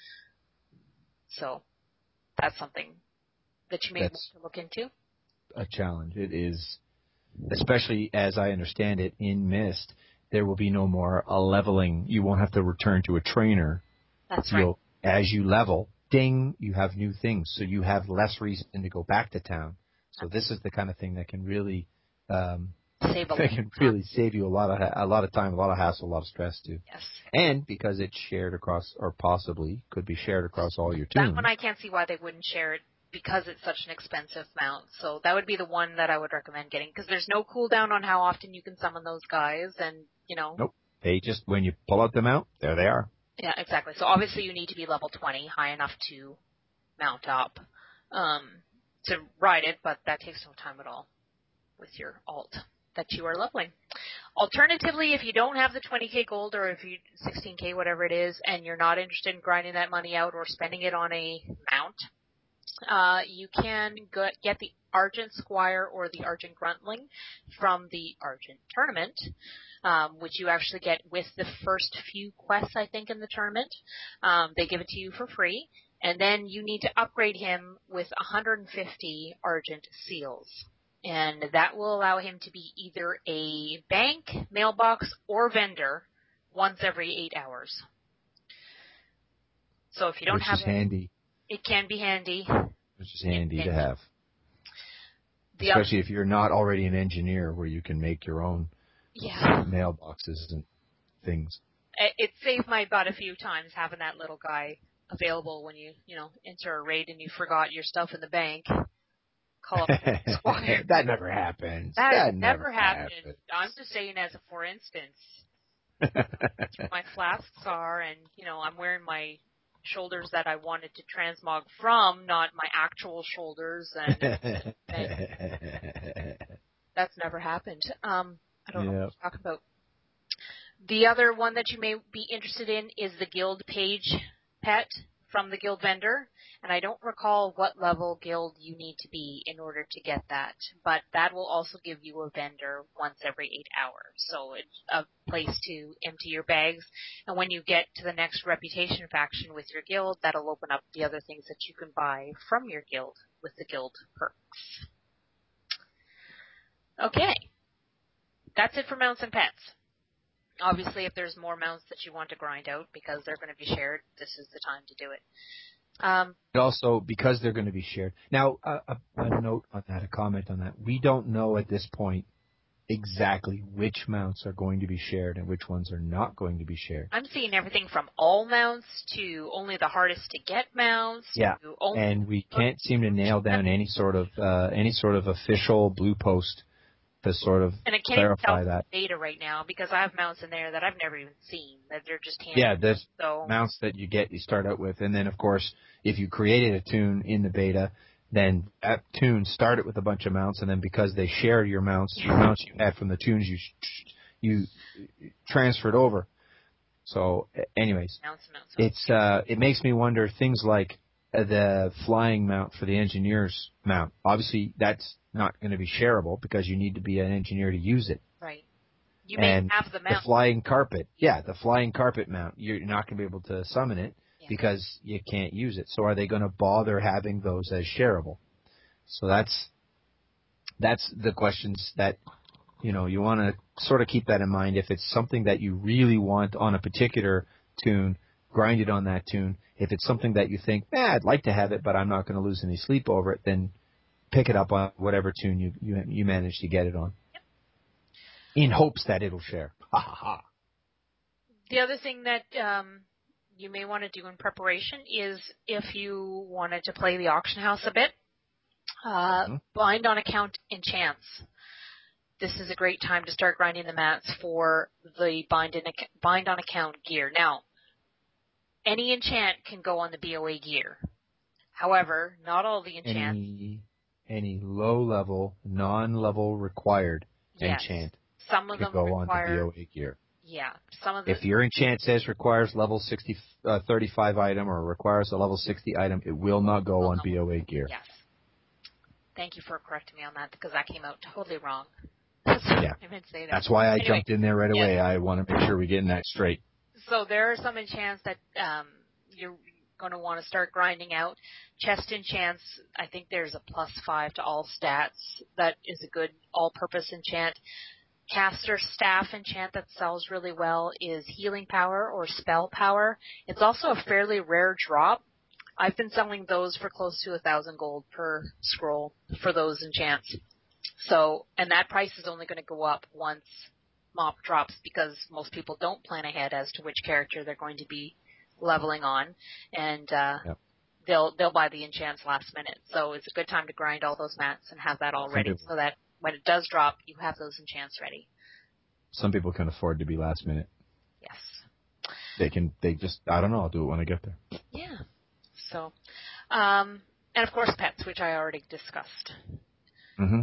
So that's something that you may That's want to look into. A challenge. It is, especially as I understand it, in Mist, there will be no more a leveling. You won't have to return to a trainer. That's You'll, right. As you level, ding, you have new things, so you have less reason to go back to town. So this is the kind of thing that can really um, Save a lot. can really save you a lot of a lot of time, a lot of hassle, a lot of stress too. Yes. And because it's shared across, or possibly could be shared across all your tunes. That one I can't see why they wouldn't share it, because it's such an expensive mount. So that would be the one that I would recommend getting, because there's no cooldown on how often you can summon those guys, and, you know. Nope. They just, when you pull out the mount, there they are. Yeah, exactly. So obviously you need to be level twenty, high enough to mount up, um, to ride it, but that takes no time at all with your alt that you are leveling. Alternatively, if you don't have the twenty K gold, or if you sixteen K, whatever it is, and you're not interested in grinding that money out or spending it on a mount, uh, you can go, get the Argent Squire or the Argent Gruntling from the Argent Tournament, um, which you actually get with the first few quests, I think, in the tournament. Um, they give it to you for free, and then you need to upgrade him with one hundred fifty Argent Seals. And that will allow him to be either a bank, mailbox, or vendor once every eight hours. So if you don't Which have is it, handy. it can be handy. Which is handy it, to have. The Especially other, if you're not already an engineer, where you can make your own yeah. mailboxes and things. It, it saved my butt a few times having that little guy available when you, you know, enter a raid and you forgot your stuff in the bank. Call up Squire. That never happens. That, that never, never happened. happens. I'm just saying as a for instance. That's where my flasks are, and, you know, I'm wearing my shoulders that I wanted to transmog from, not my actual shoulders, and, and that's never happened. Um, I don't yep. know what to talk about. The other one that you may be interested in is the guild page pet from the guild vendor, and I don't recall what level guild you need to be in order to get that, but that will also give you a vendor once every eight hours. So it's a place to empty your bags, and when you get to the next reputation faction with your guild, that'll open up the other things that you can buy from your guild with the guild perks. Okay. That's it for mounts and pets. Obviously, if there's more mounts that you want to grind out because they're going to be shared, this is the time to do it. Um, but also, because they're going to be shared. Now, a, a, a note on that, a comment on that. We don't know at this point exactly which mounts are going to be shared and which ones are not going to be shared. I'm seeing everything from all mounts to only the hardest to get mounts. Yeah, to only and we can't seem to nail down any sort of uh, any sort of official blue post to sort of and it can't clarify even tell that. Data right now because I have mounts in there that I've never even seen, that they're just handed. Yeah, there's so. mounts that you get, you start out with, and then of course, if you created a tune in the beta, then that tune started with a bunch of mounts, and then because they share your mounts, your mounts you had from the tunes you you transferred over. So, anyways, mounts, mounts, mounts. it's uh, it makes me wonder things like the flying mount for the engineer's mount. Obviously, that's not going to be shareable because you need to be an engineer to use it. Right. You and may have the mount. The flying carpet, yeah, the flying carpet mount, you're not going to be able to summon it yeah. because you can't use it. So are they going to bother having those as shareable? So that's that's the questions that, you know, you want to sort of keep that in mind. If it's something that you really want on a particular tune, grind it on that tune. If it's something that you think, eh, I'd like to have it, but I'm not going to lose any sleep over it, then pick it up on whatever tune you you, you manage to get it on. Yep. In hopes that it'll share. Ha ha ha. The other thing that um, you may want to do in preparation is if you wanted to play the auction house a bit, uh, mm-hmm. bind on account enchants. This is a great time to start grinding the mats for the bind, in, bind on account gear. Now, any enchant can go on the B O A gear. However, not all the enchants. Any, any low-level, non-level required yes. enchant Some of could them go require, on to B O A gear. Yeah, some of the, If your enchant says requires level sixty, uh, thirty-five item or requires a level sixty item, it will not go will on not- B O A gear. Yes. Thank you for correcting me on that because that came out totally wrong. Yeah. I meant to say that. That's why I Anyway, jumped in there right away. yeah. I want to make sure we're getting that straight. So there are some enchants that um, you're going to want to start grinding out. Chest enchants, I think there's a plus five to all stats. That is a good all-purpose enchant. Caster staff enchant that sells really well is healing power or spell power. It's also a fairly rare drop. I've been selling those for close to a thousand gold per scroll for those enchants. So, and that price is only going to go up once mop drops because most people don't plan ahead as to which character they're going to be leveling on, and uh, Yep. they'll they'll buy the enchants last minute. So it's a good time to grind all those mats and have that all Some ready, people- so that when it does drop, you have those enchants ready. Some people can afford to be last minute. Yes. They can, they just, I don't know, I'll do it when I get there. Yeah. So, um, and of course pets, which I already discussed. hmm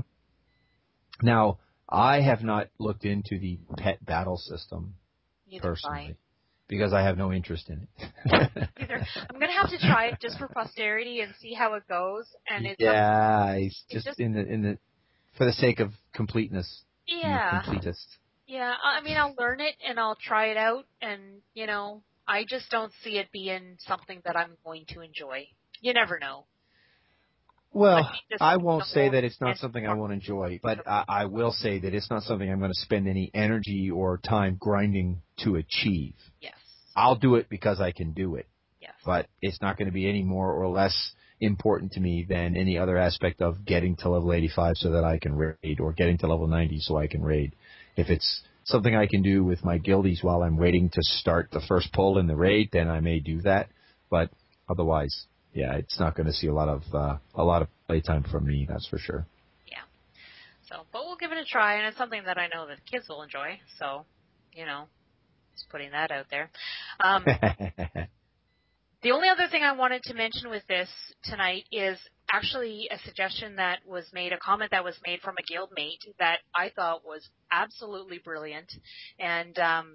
Now, I have not looked into the pet battle system Neither personally have because I have no interest in it. I. Either. I'm going to have to try it just for posterity and see how it goes. And it's yeah, it's it's just, just- in the in the for the sake of completeness. I'm a yeah. completist. Yeah, I mean, I'll learn it and I'll try it out, and, you know, I just don't see it being something that I'm going to enjoy. You never know. Well, Like, just I won't the say whole that it's not intense something I part. won't enjoy, but I, I will say that it's not something I'm going to spend any energy or time grinding to achieve. Yes. I'll do it because I can do it, Yes. but it's not going to be any more or less important to me than any other aspect of getting to level eighty-five so that I can raid, or getting to level ninety so I can raid. If it's something I can do with my guildies while I'm waiting to start the first pull in the raid, then I may do that. But otherwise, yeah, it's not going to see a lot of uh, a lot of playtime from me. That's for sure. Yeah. So, but we'll give it a try, and it's something that I know that kids will enjoy. So, you know, just putting that out there. Um, the only other thing I wanted to mention with this tonight is actually a suggestion that was made, a comment that was made from a guildmate that I thought was absolutely brilliant, and um,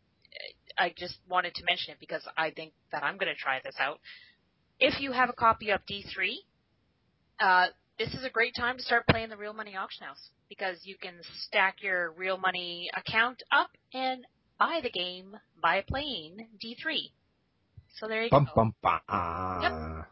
I just wanted to mention it because I think that I'm going to try this out. If you have a copy of D three, uh, this is a great time to start playing the Real Money Auction House because you can stack your Real Money account up and buy the game by playing D three. So there you bum, go. bum, bum. Yep.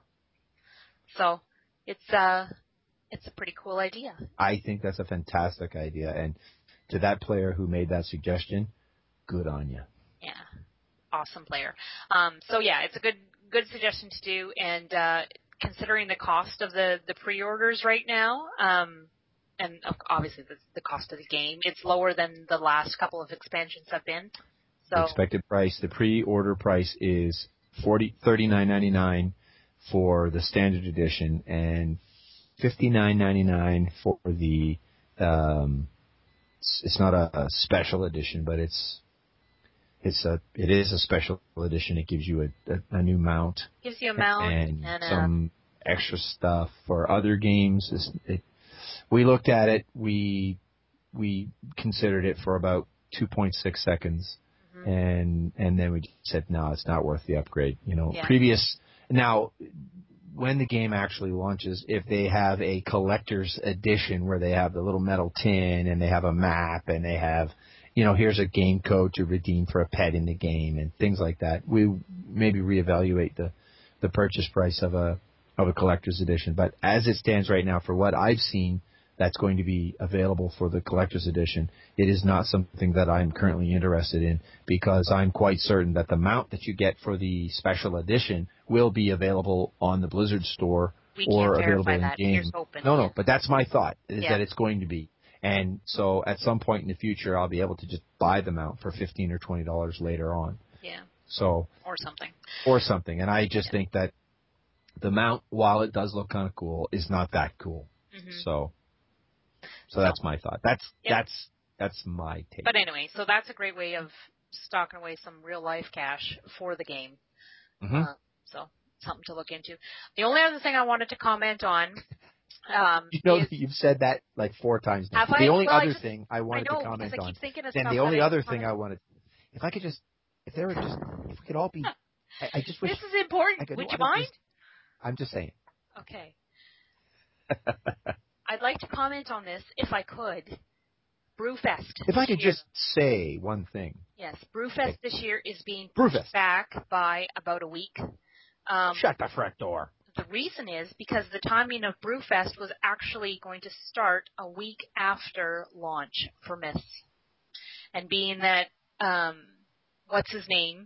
So it's uh it's a pretty cool idea. I think that's a fantastic idea, and to that player who made that suggestion, good on you. Yeah. Awesome player. Um, so yeah, it's a good good suggestion to do, and uh, considering the cost of the, the pre-orders right now, um, and obviously the, the cost of the game, it's lower than the last couple of expansions have been. So The expected price, the pre-order price is forty thirty nine ninety nine for the standard edition, and fifty nine ninety nine for the. Um, it's, it's not a, a special edition, but it's it's a it is a special edition. It gives you a, a, a new mount. Gives you a mount and, and some uh, extra stuff for other games. It's, it, we looked at it. We we considered it for about two point six seconds, mm-hmm. and and then we said no, it's not worth the upgrade. You know, yeah. previous now. When the game actually launches, if they have a collector's edition where they have the little metal tin and they have a map and they have, you know, here's a game code to redeem for a pet in the game and things like that, we maybe reevaluate the, the purchase price of a of a collector's edition. But as it stands right now, for what I've seen that's going to be available for the collector's edition, it is not something that I'm currently interested in, because I'm quite certain that the mount that you get for the special edition will be available on the Blizzard store we or can't available verify that. in game. Here's open. No, yeah. no, but that's my thought, is yeah. that it's going to be. And so at some point in the future, I'll be able to just buy the mount for fifteen or twenty dollars later on. Yeah. So or something. Or something. And I just yeah. think that the mount, while it does look kind of cool, is not that cool. Mm-hmm. So So that's my thought. That's yep. that's that's my take. But anyway, so that's a great way of stocking away some real life cash for the game. Mm-hmm. Uh, so something to look into. The only other thing I wanted to comment on Um, You know is, that you've said that like four times now. have The I? only Well, I other just, thing I I wanted know, to comment because I on, keep thinking of then stuff the that only I other comment- thing I wanted, if I could just, if there were just, if we could all be, I, I just wish. This is important. I could, Would you I mind? Just, I'm just saying. Okay. I'd like to comment on this, if I could. Brewfest. If I could year. just say one thing. Yes, Brewfest this year is being Brewfest. pushed back by about a week. Um, Shut the front door. The reason is because the timing of Brewfest was actually going to start a week after launch for Myths. And being that, um, what's his name,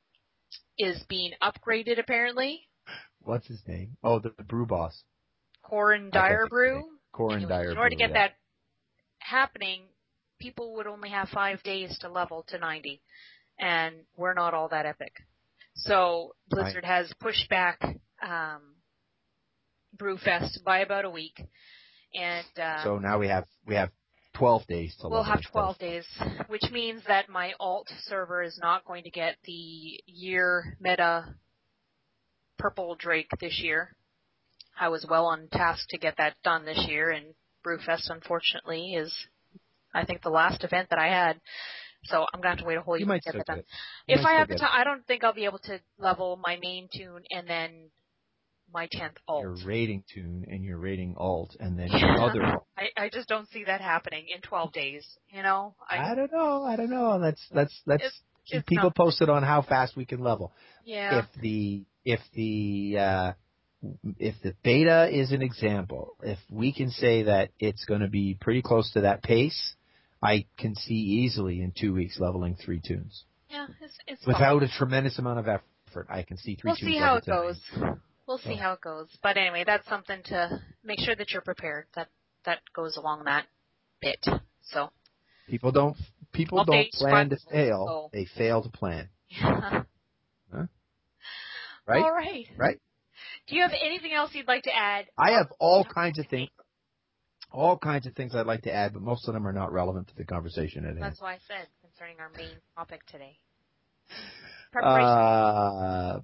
is being upgraded apparently. What's his name? Oh, the, the brew boss. Corin I can't Dyer think of his Brew. name. Corin Anyway, Dyer in order to Brew, get yeah. that happening, people would only have five days to level to ninety. And we're not all that epic. So Blizzard Right. has pushed back um, Brewfest by about a week. And uh, So now we have we have twelve days to we'll level have instead of- twelve days, which means that my alt server is not going to get the year meta purple Drake this year. I was well on task to get that done this year, and Brewfest, unfortunately, is, I think, the last event that I had. So I'm going to have to wait a whole You year might to get still that done. get it. You If might I still have the get time, I don't think I'll be able to level my main tune and then my tenth alt. your rating tune and your rating alt and then your other alt. I, I just don't see that happening in twelve days, you know? I, I don't know. I don't know. Let's let's let's It's- keep it's people not- posted on how fast we can level. yeah. If the if the uh, if the beta is an example, if we can say that it's going to be pretty close to that pace, I can see easily in two weeks leveling three tunes yeah, it's, it's without fine. a tremendous amount of effort. I can see three We'll tunes. see how leveled it to goes. nine. We'll see Oh. how it goes. But anyway, that's something to make sure that you're prepared. That that goes along that bit. So. People don't people Updates, don't plan to but- fail. oh. They fail to plan. Yeah. Huh? Right? All right. Right? Do you have anything else you'd like to add? I have all kinds of things, all kinds of things I'd like to add, but most of them are not relevant to the conversation at hand. That's why I said concerning our main topic today. Preparation. Uh,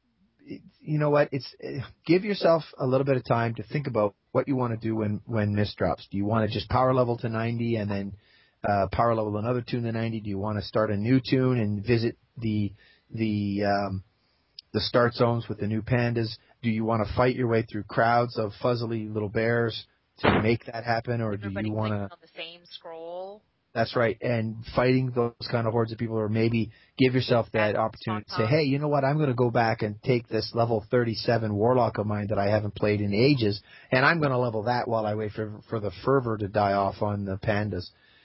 it- you know what? It's uh, give yourself a little bit of time to think about what you want to do when when Mist drops. Do you want to just power level to ninety and then uh, power level another tune to ninety? Do you want to start a new tune and visit the the um, the start zones with the new pandas? Do you want to fight your way through crowds of fuzzily little bears to make that happen, or do Everybody you want clicking to? on the same scroll. That's right, and fighting those kind of hordes of people, or maybe give yourself that That's opportunity to say, on top. hey, you know what, I'm going to go back and take this level thirty-seven Warlock of mine that I haven't played in ages, and I'm going to level that while I wait for for the fervor to die off on the pandas.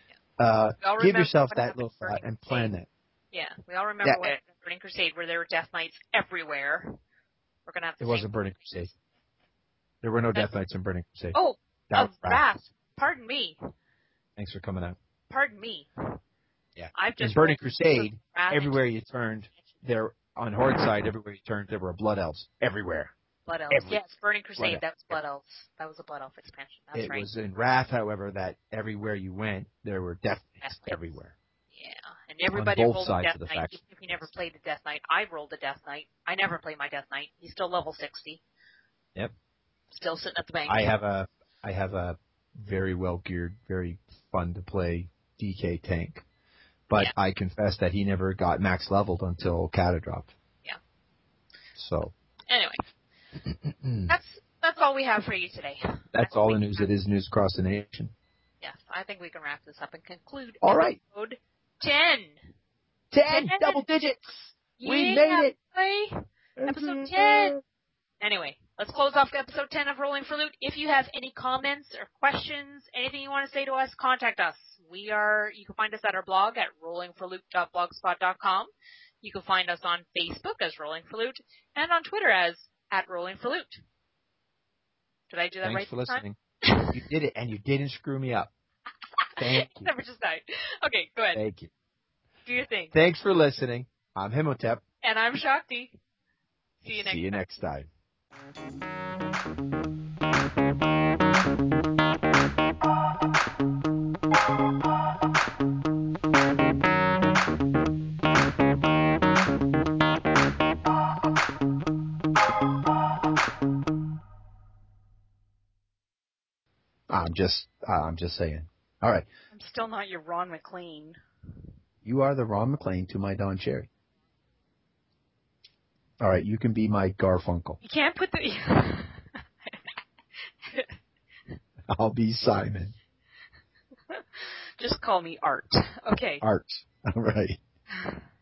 Uh, We all give remember yourself what that happened little in thought Burning and plan Crusade. that. Yeah, we all remember Yeah. what happened in Burning Crusade, where there were Death Knights everywhere. We're gonna have to. It wasn't Burning Crusade. There were no Death Knights in Burning Crusade. Oh, That of was Wrath. Wrath. Pardon me. Thanks for coming out. Pardon me. Yeah. I've In just Burning rolled Crusade, Wrath everywhere into you turned, there on Horde side, everywhere you turned, there were Blood Elves everywhere. Blood Elves. every- Yes, Burning Crusade. Elves. That was Blood Elves. That was a Blood Elf expansion. That's it right. was in Wrath, however, that everywhere you went, there were Death Knights Death Knights. everywhere. Yeah, and everybody both rolled sides a Death of the Knight. faction. Even if you never played a Death Knight, I rolled a Death Knight. I never played my Death Knight. He's still level sixty. Yep. Still sitting at the bank. I have a I have a very well geared, very fun to play D K tank, but Yeah. I confess that he never got max leveled until Kata dropped. Yeah. So Anyway, that's that's all we have for you today. that's all the news that is news across the nation. Yes, I think we can wrap this up and conclude All right. episode ten. Ten, Ten. double digits. We Yeah, made it. boy. Episode ten. Anyway, let's close off episode ten of Rolling for Loot. If you have any comments or questions, anything you want to say to us, contact us. We are, you can find us at our blog at rolling for loot dot blogspot dot com. You can find us on Facebook as Rolling for Loot and on Twitter as at Rolling for Loot. Did I do that Thanks right for this time? listening. You did it, and you didn't screw me up. Thank you. Never just died. Okay, go ahead. Thank you. Do your thing. Thanks for listening. I'm Himotep. And I'm Shakti. See you next See you time. next time. just, uh, I'm just saying. All right. I'm still not your Ron McLean. You are the Ron McLean to my Don Cherry. All right, you can be my Garfunkel. You can't put the... I'll be Simon. Just call me Art. Okay. Art. All right.